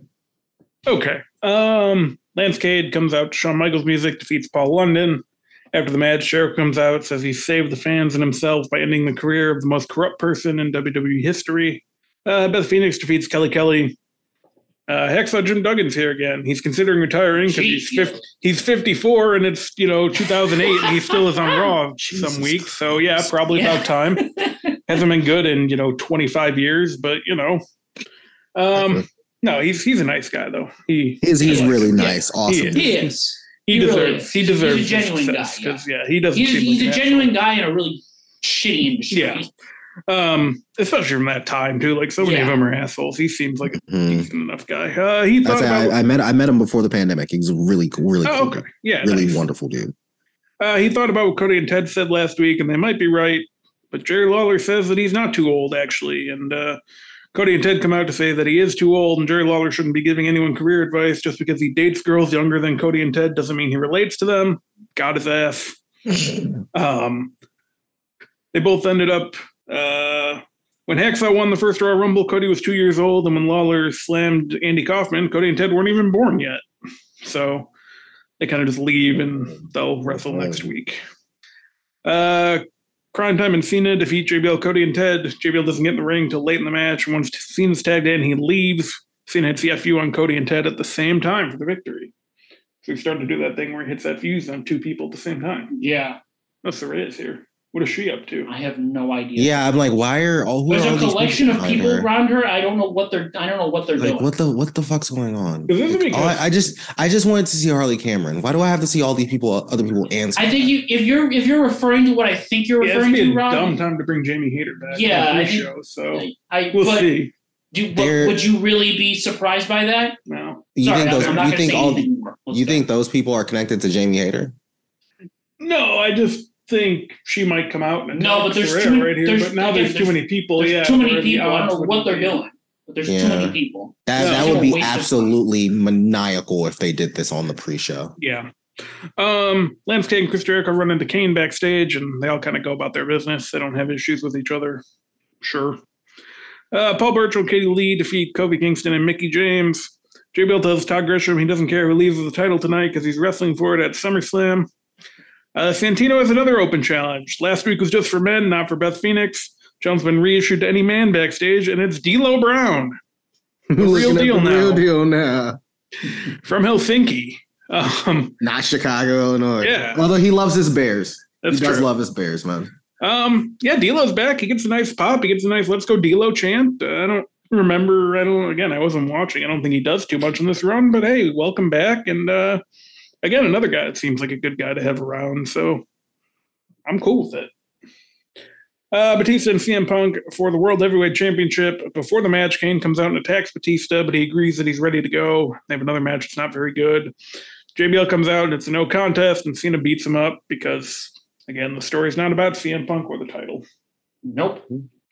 Okay. Lance Cade comes out to Shawn Michaels music, defeats Paul London. After the match, Jericho comes out, says he saved the fans and himself by ending the career of the most corrupt person in WWE history. Beth Phoenix defeats Kelly Kelly. Hacksaw Jim Duggan's here again. He's considering retiring because he's 54 and it's 2008 and he still is on Raw some weeks. So probably about time. Hasn't been good in 25 years, but no, he's a nice guy though. He's really nice. Awesome. He is. He deserves. He's a genuine guy. He doesn't. He's a genuine guy in a really shitty industry. Yeah. Especially from that time too. So many of them are assholes. He seems like a decent enough guy. He thought I met him before the pandemic. He's a really cool. Okay. Yeah. Really wonderful dude. He thought about what Cody and Ted said last week, and they might be right. But Jerry Lawler says that he's not too old actually, and Cody and Ted come out to say that he is too old and Jerry Lawler shouldn't be giving anyone career advice. Just because he dates girls younger than Cody and Ted doesn't mean he relates to them. Got his ass. They both ended up when Hacksaw won the first Royal Rumble, Cody was 2 years old, and when Lawler slammed Andy Kaufman, Cody and Ted weren't even born yet. So they kind of just leave and they'll wrestle next week. Crime Time and Cena defeat JBL, Cody, and Ted. JBL doesn't get in the ring until late in the match. Once Cena's tagged in, he leaves. Cena hits the FU on Cody and Ted at the same time for the victory. So he's starting to do that thing where he hits that fuse on two people at the same time. Yeah. That's what it is here. What is she up to? I have no idea. Yeah, I'm like, why are all? There's a collection of people around her. I don't know what they're doing. What the fuck's going on? I just wanted to see Harley Cameron. Why do I have to see all these people, other people answer? I think if you're referring to what I think you're referring to, Rob. Dumb time to bring Jamie Hayter back. Yeah, we'll see. Would you really be surprised by that? No. You think those people are connected to Jamie Hayter? No, I just think she might come out and but there's too many, there's too many people. There's too many people. I don't know what they're doing, but there's too many people. That would be absolutely maniacal if they did this on the pre-show. Yeah. Lance Kane and Chris Jericho run into Kane backstage, and they all kind of go about their business. They don't have issues with each other. Sure. Paul Burchill and Katie Lee defeat Kofi Kingston and Mickie James. JBL tells Todd Grisham he doesn't care who leaves with the title tonight because he's wrestling for it at SummerSlam. Santino has another open challenge. Last week was just for men, not for Beth Phoenix. Challenge been reissued to any man backstage, and it's D'Lo Brown. Real deal now. From Helsinki. Not Chicago, Illinois. Yeah. Although he loves his Bears. That's he does true. love his Bears, man. D'Lo's back. He gets a nice pop. He gets a nice "Let's go D'Lo" chant. I don't remember. I wasn't watching. I don't think he does too much in this run, but hey, welcome back. And again, another guy that seems like a good guy to have around. So I'm cool with it. Batista and CM Punk for the World Heavyweight Championship. Before the match, Kane comes out and attacks Batista, but he agrees that he's ready to go. They have another match that's not very good. JBL comes out and it's a no contest, and Cena beats him up because, again, the story's not about CM Punk or the title. Nope.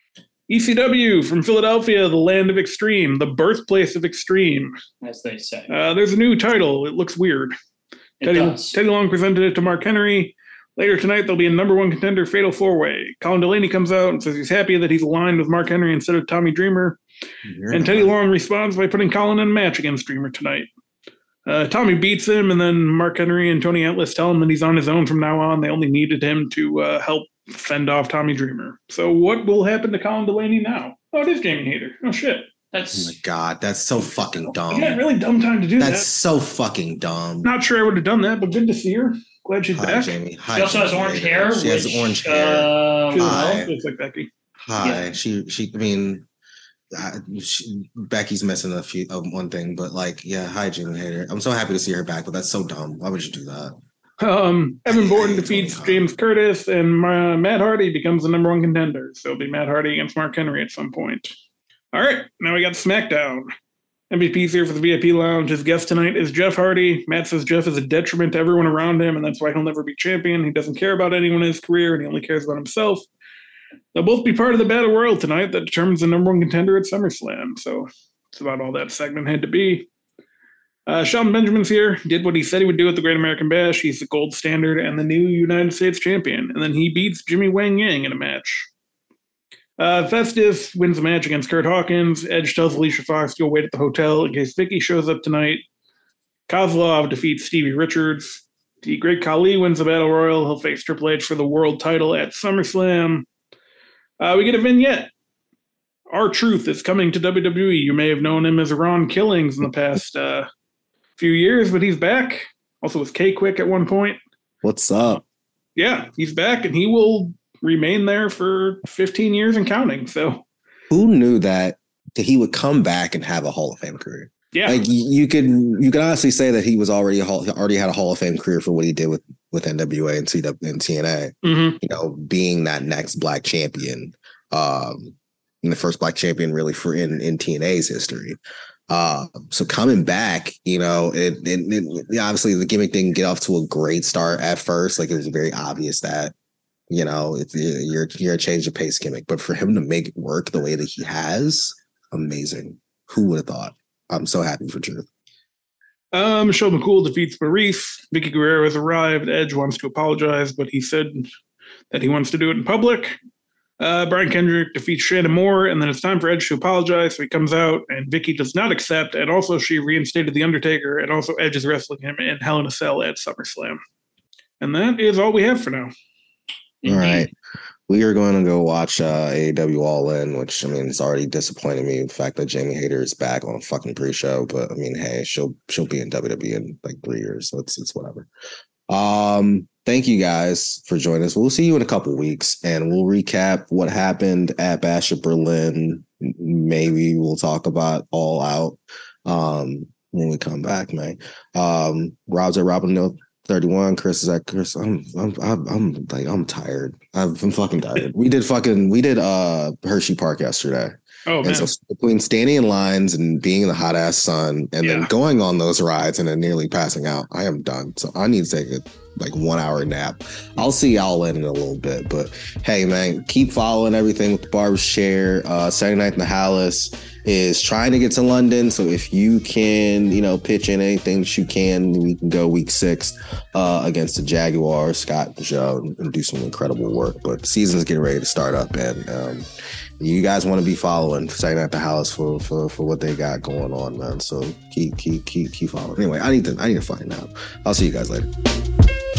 ECW from Philadelphia, the land of extreme, the birthplace of extreme. As they say. There's a new title. It looks weird. Teddy Long presented it to Mark Henry. Later tonight, there'll be a number one contender fatal four-way. Colin Delaney comes out and says he's happy that he's aligned with Mark Henry instead of Tommy Dreamer. And Teddy Long responds by putting Colin in a match against Dreamer tonight. Tommy beats him, and then Mark Henry and Tony Atlas tell him that he's on his own from now on. They only needed him to help fend off Tommy Dreamer. So what will happen to Colin Delaney now? Oh, it is Jamie Hayter. Oh, shit. Oh my God, that's so fucking dumb. Yeah, really dumb time to do that. That's so fucking dumb. Not sure I would have done that, but good to see her. Glad she's back. Jamie. Hi, she also has orange hair. She has orange hair. Hi. Looks like Becky. Hi. Yeah. Becky's missing one thing, but hi, Jamie Hayter. I'm so happy to see her back, but that's so dumb. Why would you do that? Evan Borden defeats James Curtis, and Matt Hardy becomes the number one contender. So it'll be Matt Hardy against Mark Henry at some point. All right, now we got SmackDown. MVP's here for the VIP Lounge. His guest tonight is Jeff Hardy. Matt says Jeff is a detriment to everyone around him, and that's why he'll never be champion. He doesn't care about anyone in his career, and he only cares about himself. They'll both be part of the Battle Royal tonight that determines the number one contender at SummerSlam. So that's about all that segment had to be. Shelton Benjamin's here. Did what he said he would do at the Great American Bash. He's the gold standard and the new United States champion. And then he beats Jimmy Wang Yang in a match. Festus wins a match against Kurt Hawkins. Edge tells Alicia Fox to go wait at the hotel in case Vicky shows up tonight. Kozlov defeats Stevie Richards. The Great Khali wins the Battle Royal. He'll face Triple H for the world title at SummerSlam. We get a vignette. R-Truth is coming to WWE. You may have known him as Ron Killings in the past few years, but he's back. Also was K-Quick at one point. What's up? Yeah, he's back, and he will remain there for 15 years and counting. So, who knew that he would come back and have a Hall of Fame career? Yeah, you could honestly say that he was already had a Hall of Fame career for what he did with NWA and TNA. Mm-hmm. Being that next black champion, the first black champion really for in TNA's history. So coming back, it obviously the gimmick didn't get off to a great start at first. It was very obvious that, you're a change of pace gimmick, but for him to make it work the way that he has, amazing. Who would have thought? I'm so happy for Truth. Michelle McCool defeats Maurice. Vicky Guerrero has arrived. Edge wants to apologize, but he said that he wants to do it in public. Brian Kendrick defeats Shannon Moore, and then it's time for Edge to apologize. So he comes out, and Vicky does not accept. And also, she reinstated The Undertaker, and also Edge is wrestling him in Hell in a Cell at SummerSlam. And that is all we have for now. All right. We are going to go watch AEW All In, which, I mean, it's already disappointing me. The fact that Jamie Hayter is back on a fucking pre-show. But, I mean, hey, she'll be in WWE in like 3 years. So it's whatever. Thank you guys for joining us. We'll see you in a couple weeks, and we'll recap what happened at Bash at Berlin. Maybe we'll talk about All Out when we come back, man. Rob's at Robin 31. Chris is at Chris. I'm tired. I'm fucking tired. We did Hershey Park yesterday. Oh, man. And so between standing in lines and being in the hot ass sun and then going on those rides and then nearly passing out, I am done. So I need to take a 1 hour nap. I'll see y'all in a little bit. But hey, man, keep following everything with the Barber's Chair. Saturday Night in the Hallis is trying to get to London. So if you can, pitch in anything that you can, we can go week 6 against the Jaguars, Scott and Joe, and do some incredible work. But the season's getting ready to start up, and you guys want to be following Saturday Night at the Hallis for what they got going on, man. So keep following. Anyway, I need to find out. I'll see you guys later.